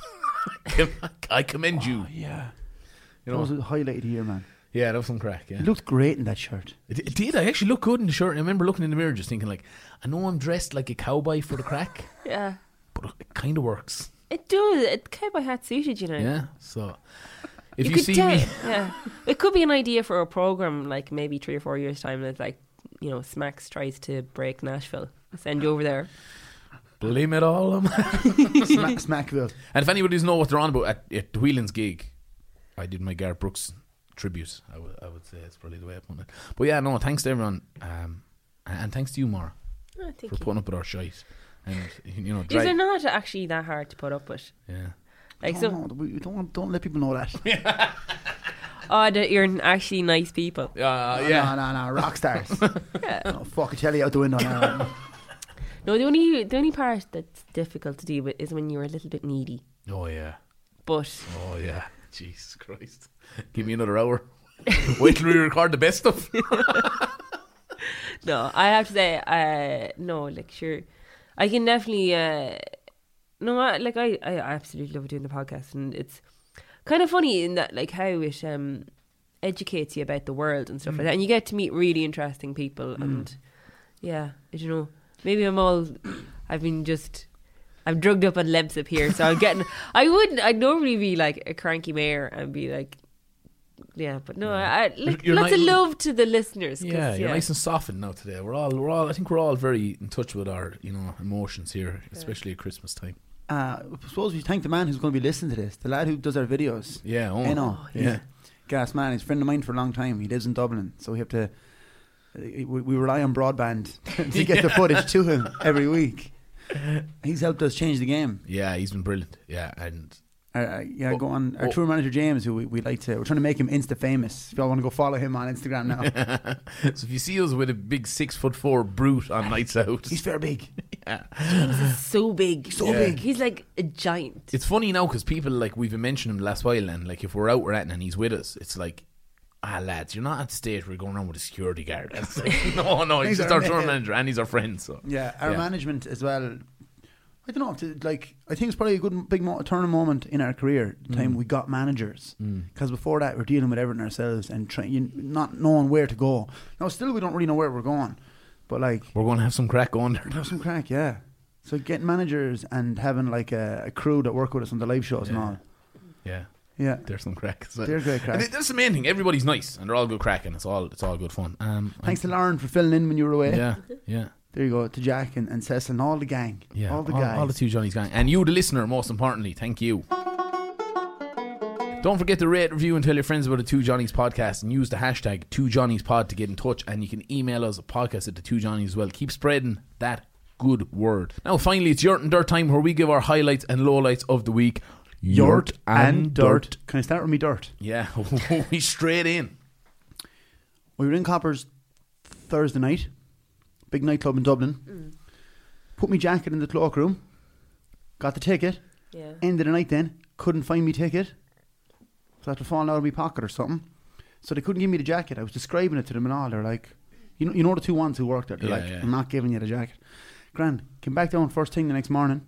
B: I commend you.
C: Yeah,
B: you know,
C: that was a highlight of the year, man.
B: Yeah, that was some crack. Yeah,
C: it looked great in that shirt.
B: It did. I actually looked good in the shirt. I remember looking in the mirror, just thinking like, I know I'm dressed like a cowboy for the crack.
D: Yeah,
B: but it kind of works.
D: It does. It cowboy hat suited, you know.
B: Yeah, so. If you see me,
D: it could be an idea for a program, like maybe 3 or 4 years time. That's like, you know, Smacks tries to break Nashville. I'll send you over there.
B: Blame it all on
C: Smackville.
B: And if anybody doesn't know what they're on about, at the Whelan's gig, I did my Garth Brooks tribute. I would say it's probably the way I put it. But yeah, no, thanks to everyone, and thanks to you, Mara, for putting up with our shite. And you know,
D: they're not actually that hard to put up with.
B: Yeah.
D: Like,
C: don't let people know that.
D: That you're actually nice people.
C: No, rock stars. Oh, fuck, I tell you out the window now.
D: No, the only part that's difficult to deal with is when you're a little bit needy.
B: Oh yeah.
D: But
B: oh yeah, Jesus Christ! Give me another hour. Wait till we record the best stuff.
D: No, I have to say, no, like, sure, I can definitely. No, like I absolutely love doing the podcast, and it's kind of funny in that, like, how it educates you about the world and stuff like that, and you get to meet really interesting people. And yeah, I don't know, maybe I'm drugged up on Lemsip here, so I'm getting. I'd normally be like a cranky mayor and be like, yeah, but no,
B: You're
D: lots of
B: nice-
D: love to the listeners. 'cause,
B: Yeah, you're nice and softened now today. We're all. I think we're all very in touch with our, emotions here, especially at Christmas time.
C: I suppose we thank the man who's going to be listening to this, the lad who does our videos.
B: Yeah,
C: Yeah. Gas man, he's a friend of mine for a long time. He lives in Dublin, so we have to. We rely on broadband to get the footage to him every week. He's helped us change the game.
B: Yeah, he's been brilliant. Yeah, and
C: Go on. Our tour manager James, who we're trying to make him Insta famous. If y'all want to go follow him on Instagram now.
B: so if you see us with a big 6'4" brute on nights out,
C: He's fair big.
B: yeah.
D: He's so big,
C: big.
D: He's like a giant.
B: It's funny now because people, like, we've been mentioning him the last while, and like if we're out, we're at and he's with us, it's like, lads, you're not at the stage where you're going around with a security guard. It's like, no, he's just our tour manager and he's our friend. So
C: Yeah, our management as well. I don't know. I think it's probably a good big turning moment in our career. The time we got managers, because before that we're dealing with everything ourselves and not knowing where to go. Now, still we don't really know where we're going, but like
B: we're going to have some crack going there.
C: have some crack, yeah. So getting managers and having like a crew that work with us on the live shows and all.
B: Yeah.
C: Yeah,
B: There's some crack. So.
C: they're great crack.
B: And that's the main thing. Everybody's nice and they're all good crack, and it's all good fun.
C: Thanks to Lauren for filling in when you were away.
B: Yeah.
C: There you go, to Jack and Cecil and all the gang.
B: Yeah,
C: all the guys.
B: all the Two Johnnies gang, and you, the listener, most importantly, thank you. Don't forget to rate, review, and tell your friends about the Two Johnnies podcast, and use the hashtag #2JohnniesPod to get in touch. And you can email us at podcast@the2johnnies as well. Keep spreading that good word. Now, finally, it's Yurt and Dirt time, where we give our highlights and lowlights of the week.
C: Yurt and Dirt. Can I start with me dirt?
B: Yeah, we straight in.
C: We were in Coppers Thursday night, big nightclub in Dublin. Put me jacket in the cloakroom, got the ticket.
D: Yeah.
C: End of the night then, couldn't find me ticket. So I had to fall out of my pocket or something. So they couldn't give me the jacket. I was describing it to them and all. They're like, you know the two ones who worked there. They're like, I'm not giving you the jacket. Grand. Came back down first thing the next morning.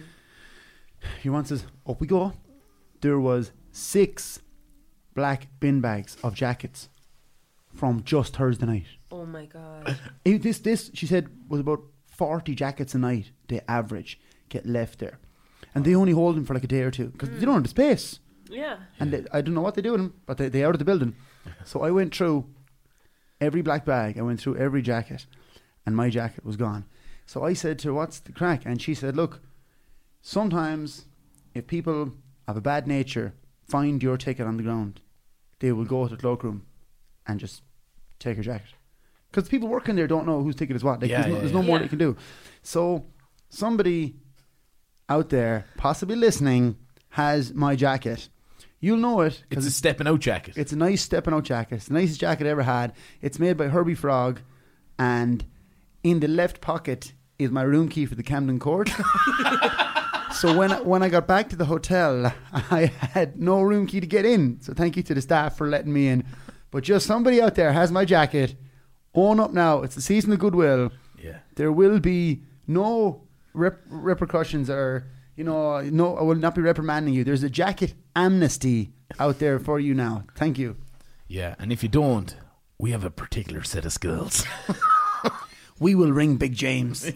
C: He wants us, up we go. There was 6 black bin bags of jackets from just Thursday night.
D: Oh my god.
C: This she said was about 40 jackets a night they average get left there, and they only hold them for like a day or two because they don't have the space.
D: Yeah.
C: And I don't know what they do with them, but they out of the building. So I went through every black bag, I went through every jacket, and my jacket was gone. So I said to her, what's the crack? And she said, look, sometimes if people have a bad nature, find your ticket on the ground, they will go to the cloakroom and just take your jacket. Because people working there don't know whose ticket is what. Like, there's no more they can do. So somebody out there, possibly listening, has my jacket. You'll know it.
B: It's a stepping out jacket.
C: It's a nice stepping out jacket. It's the nicest jacket I ever had. It's made by Herbie Frog, and in the left pocket is my room key for the Camden Court. So when I got back to the hotel, I had no room key to get in. So thank you to the staff for letting me in. But just somebody out there has my jacket. Own up now. It's the season of goodwill.
B: Yeah.
C: There will be no repercussions or, no, I will not be reprimanding you. There's a jacket amnesty out there for you now. Thank you.
B: Yeah, and if you don't, we have a particular set of skills.
C: We will ring Big James.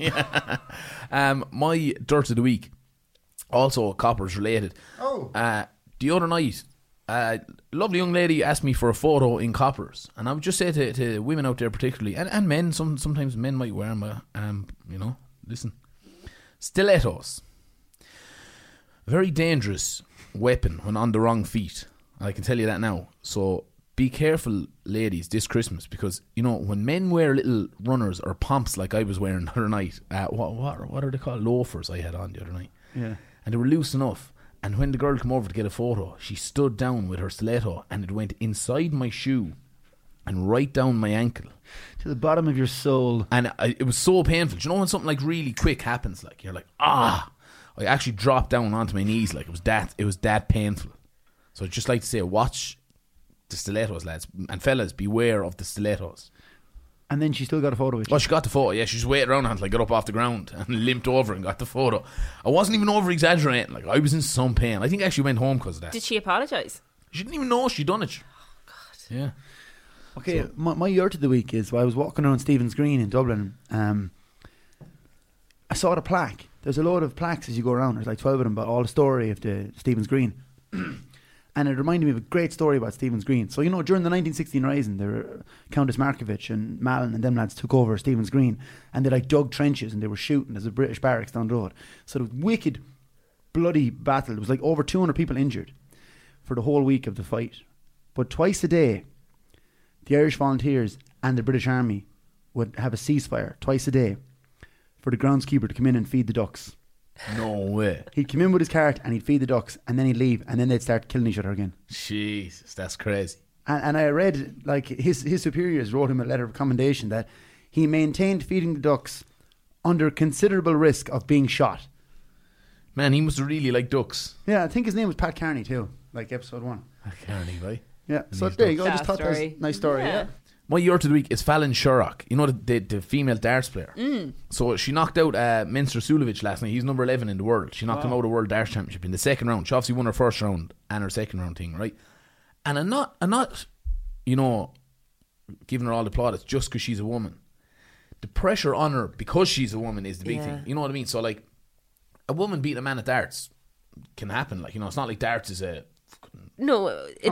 B: My dirt of the week, also Coppers related.
C: Oh.
B: The other night, a lovely young lady asked me for a photo in Coppers, and I would just say to women out there particularly, and men, sometimes men might wear them, listen, stilettos. A very dangerous weapon when on the wrong feet. I can tell you that now. So be careful, ladies, this Christmas, because when men wear little runners or pumps like I was wearing the other night, what are they called? Loafers I had on the other night.
C: Yeah.
B: And they were loose enough. And when the girl came over to get a photo, she stood down with her stiletto, and it went inside my shoe and right down my ankle
C: to the bottom of your soul.
B: And it was so painful. Do you know when something like really quick happens? Like you're like, ah. I actually dropped down onto my knees. Like it was that painful. So I'd just like to say, watch the stilettos, lads and fellas. Beware of the stilettos.
C: And then she still got a photo with you.
B: Well, she got the photo. Yeah, she just waited around until I got up off the ground and limped over and got the photo. I wasn't even over exaggerating. Like, I was in some pain. I think I actually went home because of that.
D: Did she apologise?
B: She didn't even know she'd done it. Oh God. Yeah.
C: Okay, my yurt of the week is I was walking around Stephen's Green in Dublin. I saw the plaque. There's a load of plaques as you go around. There's like 12 of them about all the story of the Stephen's Green. And it reminded me of a great story about Stephen's Green. So, during the 1916 Rising, there were Countess Markovich and Mallon and them lads took over Stephen's Green. And they dug trenches and they were shooting. There's a British barracks down the road. So the wicked, bloody battle. There was like over 200 people injured for the whole week of the fight. But twice a day, the Irish Volunteers and the British Army would have a ceasefire twice a day for the groundskeeper to come in and feed the ducks.
B: No way.
C: He'd come in with his cart and he'd feed the ducks and then he'd leave and then they'd start killing each other again.
B: Jesus, that's crazy.
C: And I read, like, his superiors wrote him a letter of commendation that he maintained feeding the ducks under considerable risk of being shot.
B: Man, he must have really liked ducks.
C: Yeah, I think his name was Pat Carney too, like episode 1.
B: Pat Carney, right?
C: Yeah, so there you go. I just
D: Sad
C: thought that was a
D: story.
C: nice story. Yeah.
B: My yurt of the week is Fallon Sherrock. The female darts player. So she knocked out Minster Sulovic last night. He's number 11 in the world. She knocked him out of the World Darts Championship in the second round. She obviously won her first round and her second round thing, right? And I'm not giving her all the plaudits just because she's a woman. The pressure on her because she's a woman is the big thing. You know what I mean? So, like, a woman beating a man at darts can happen. Like, it's not like darts is a...
D: No,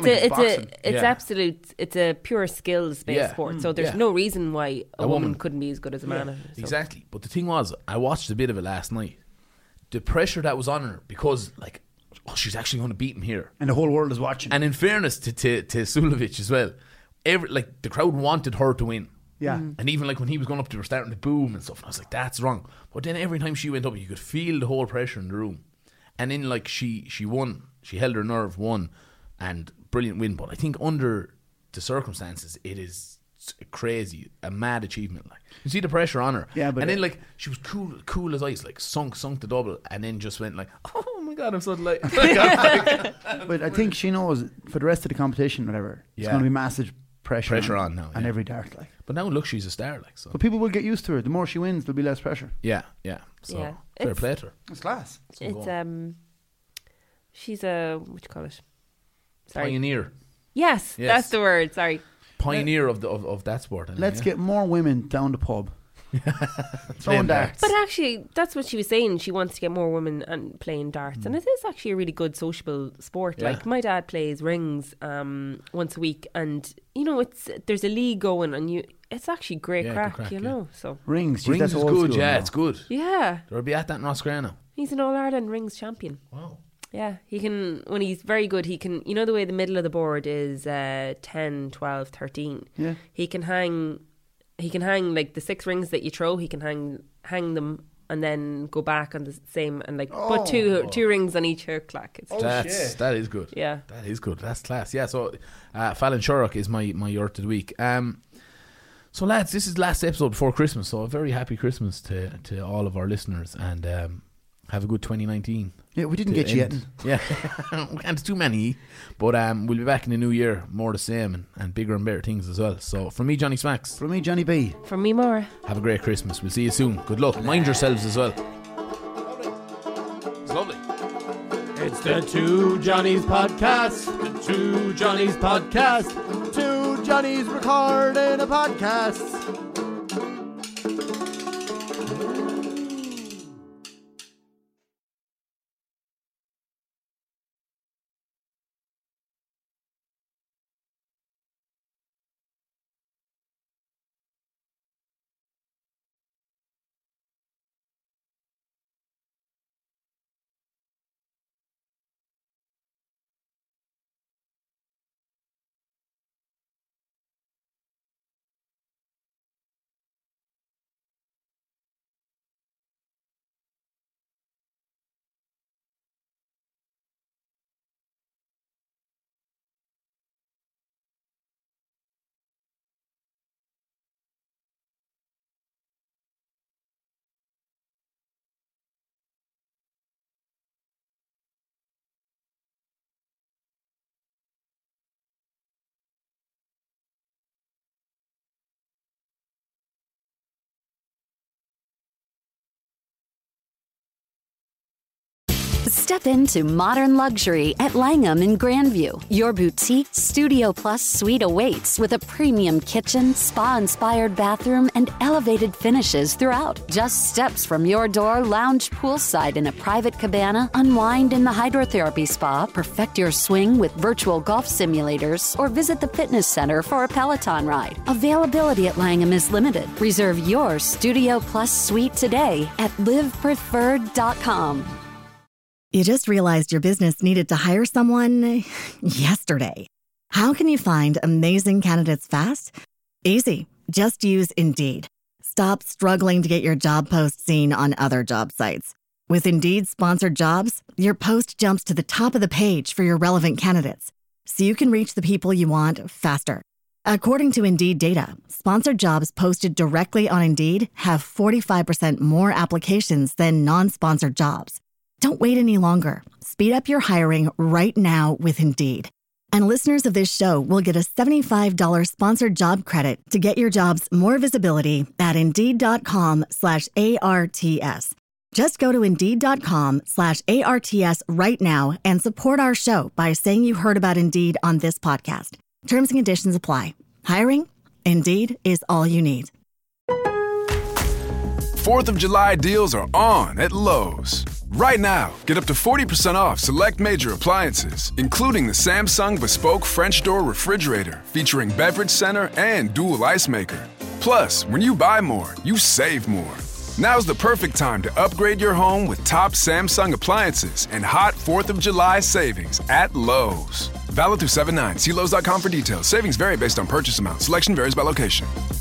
D: it's absolute. It's a pure skills based sport. So there's no reason why a woman couldn't be as good as a man. So.
B: Exactly. But the thing was, I watched a bit of it last night. The pressure that was on her because, like, she's actually going to beat him here,
C: And the whole world is watching.
B: and in fairness to Sulovic as well, the crowd wanted her to win.
C: Yeah.
B: And even like when he was going up, they were starting to boom and stuff. And I was like, that's wrong. But then every time she went up, you could feel the whole pressure in the room. And then, like, she won. She held her nerve, won, and brilliant win. But I think under the circumstances, it is crazy, a mad achievement. Like, you see the pressure on her.
C: Yeah, but
B: and then, like, she was cool as ice, like sunk the double, and then just went like, oh my God, I'm so delighted.
C: But I think she knows for the rest of the competition, whatever, it's
B: Yeah.
C: going to be massive pressure
B: on now,
C: on
B: yeah.
C: every dart. Like,
B: But now look, she's a star, like, so.
C: but people will get used to her. The more she wins, there'll be less pressure.
B: Yeah. So
D: Yeah.
B: fair
D: It's-
B: play to her.
C: That's class.
D: It's she's a what you call it? Sorry.
B: Pioneer
D: Yes,
B: Yes.
D: that's the word. Sorry.
B: of that sport. Anyway,
C: Let's
B: yeah.
C: get more women down the pub. Throwing darts.
D: But actually, that's what she was saying. She wants to get more women and playing darts, and it is actually a really good sociable sport.
B: Yeah.
D: Like my dad plays rings once a week, and there's a league going, and it's actually great
B: Yeah, good
D: crack,
B: crack,
D: you
B: yeah.
D: know. So
C: Rings. Geez,
B: Rings
C: that's
B: is
C: old
B: good,
C: school
B: yeah,
C: now.
B: it's good.
D: yeah,
B: They'll be at that in Roscrea.
D: he's an All Ireland rings champion.
B: Wow.
D: Yeah, he can, when he's very good, he can, the way the middle of the board is 10, 12, 13.
C: Yeah.
D: He can hang like the 6 rings that you throw, he can hang them and then go back on the same and like put two rings on each hook. Like it's
B: That is good.
D: Yeah.
B: That is good. That's class. Yeah, so Fallon Sherrock is my yurt of the week. So lads, this is the last episode before Christmas, so a very happy Christmas to all of our listeners, and have a good 2019.
C: Yeah, we didn't get you yet.
B: Yeah, and too many, but we'll be back in the new year, more the same and bigger and better things as well. So from me, Johnny Smacks,
C: From me, Johnny B.
D: From me, Maura.
B: have a great Christmas. We'll see you soon. Good luck. Mind yourselves as well. It's lovely.
I: It's the Two Johnnies podcast. The Two Johnnies podcast. Two Johnnies recording a podcast.
A: Step into modern luxury at Langham in Grandview. Your boutique Studio Plus suite awaits with a premium kitchen, spa-inspired bathroom, and elevated finishes throughout. Just steps from your door, lounge poolside in a private cabana, unwind in the hydrotherapy spa, perfect your swing with virtual golf simulators, or visit the fitness center for a Peloton ride. Availability at Langham is limited. Reserve your Studio Plus suite today at livepreferred.com.
J: You just realized your business needed to hire someone yesterday. How can you find amazing candidates fast? Easy. Just use Indeed. Stop struggling to get your job post seen on other job sites. With Indeed sponsored jobs, your post jumps to the top of the page for your relevant candidates, so you can reach the people you want faster. According to Indeed data, sponsored jobs posted directly on Indeed have 45% more applications than non-sponsored jobs. Don't wait any longer. Speed up your hiring right now with Indeed. And listeners of this show will get a $75 sponsored job credit to get your jobs more visibility at Indeed.com/ARTS. Just go to Indeed.com/ARTS right now and support our show by saying you heard about Indeed on this podcast. Terms and conditions apply. Hiring? Indeed is all you need.
K: 4th of July deals are on at Lowe's. Right now, get up to 40% off select major appliances, including the Samsung Bespoke French Door Refrigerator featuring beverage center and dual ice maker. Plus, when you buy more, you save more. Now's the perfect time to upgrade your home with top Samsung appliances and hot 4th of July savings at Lowe's. Valid through 7/9. See Lowe's.com for details. Savings vary based on purchase amount. Selection varies by location.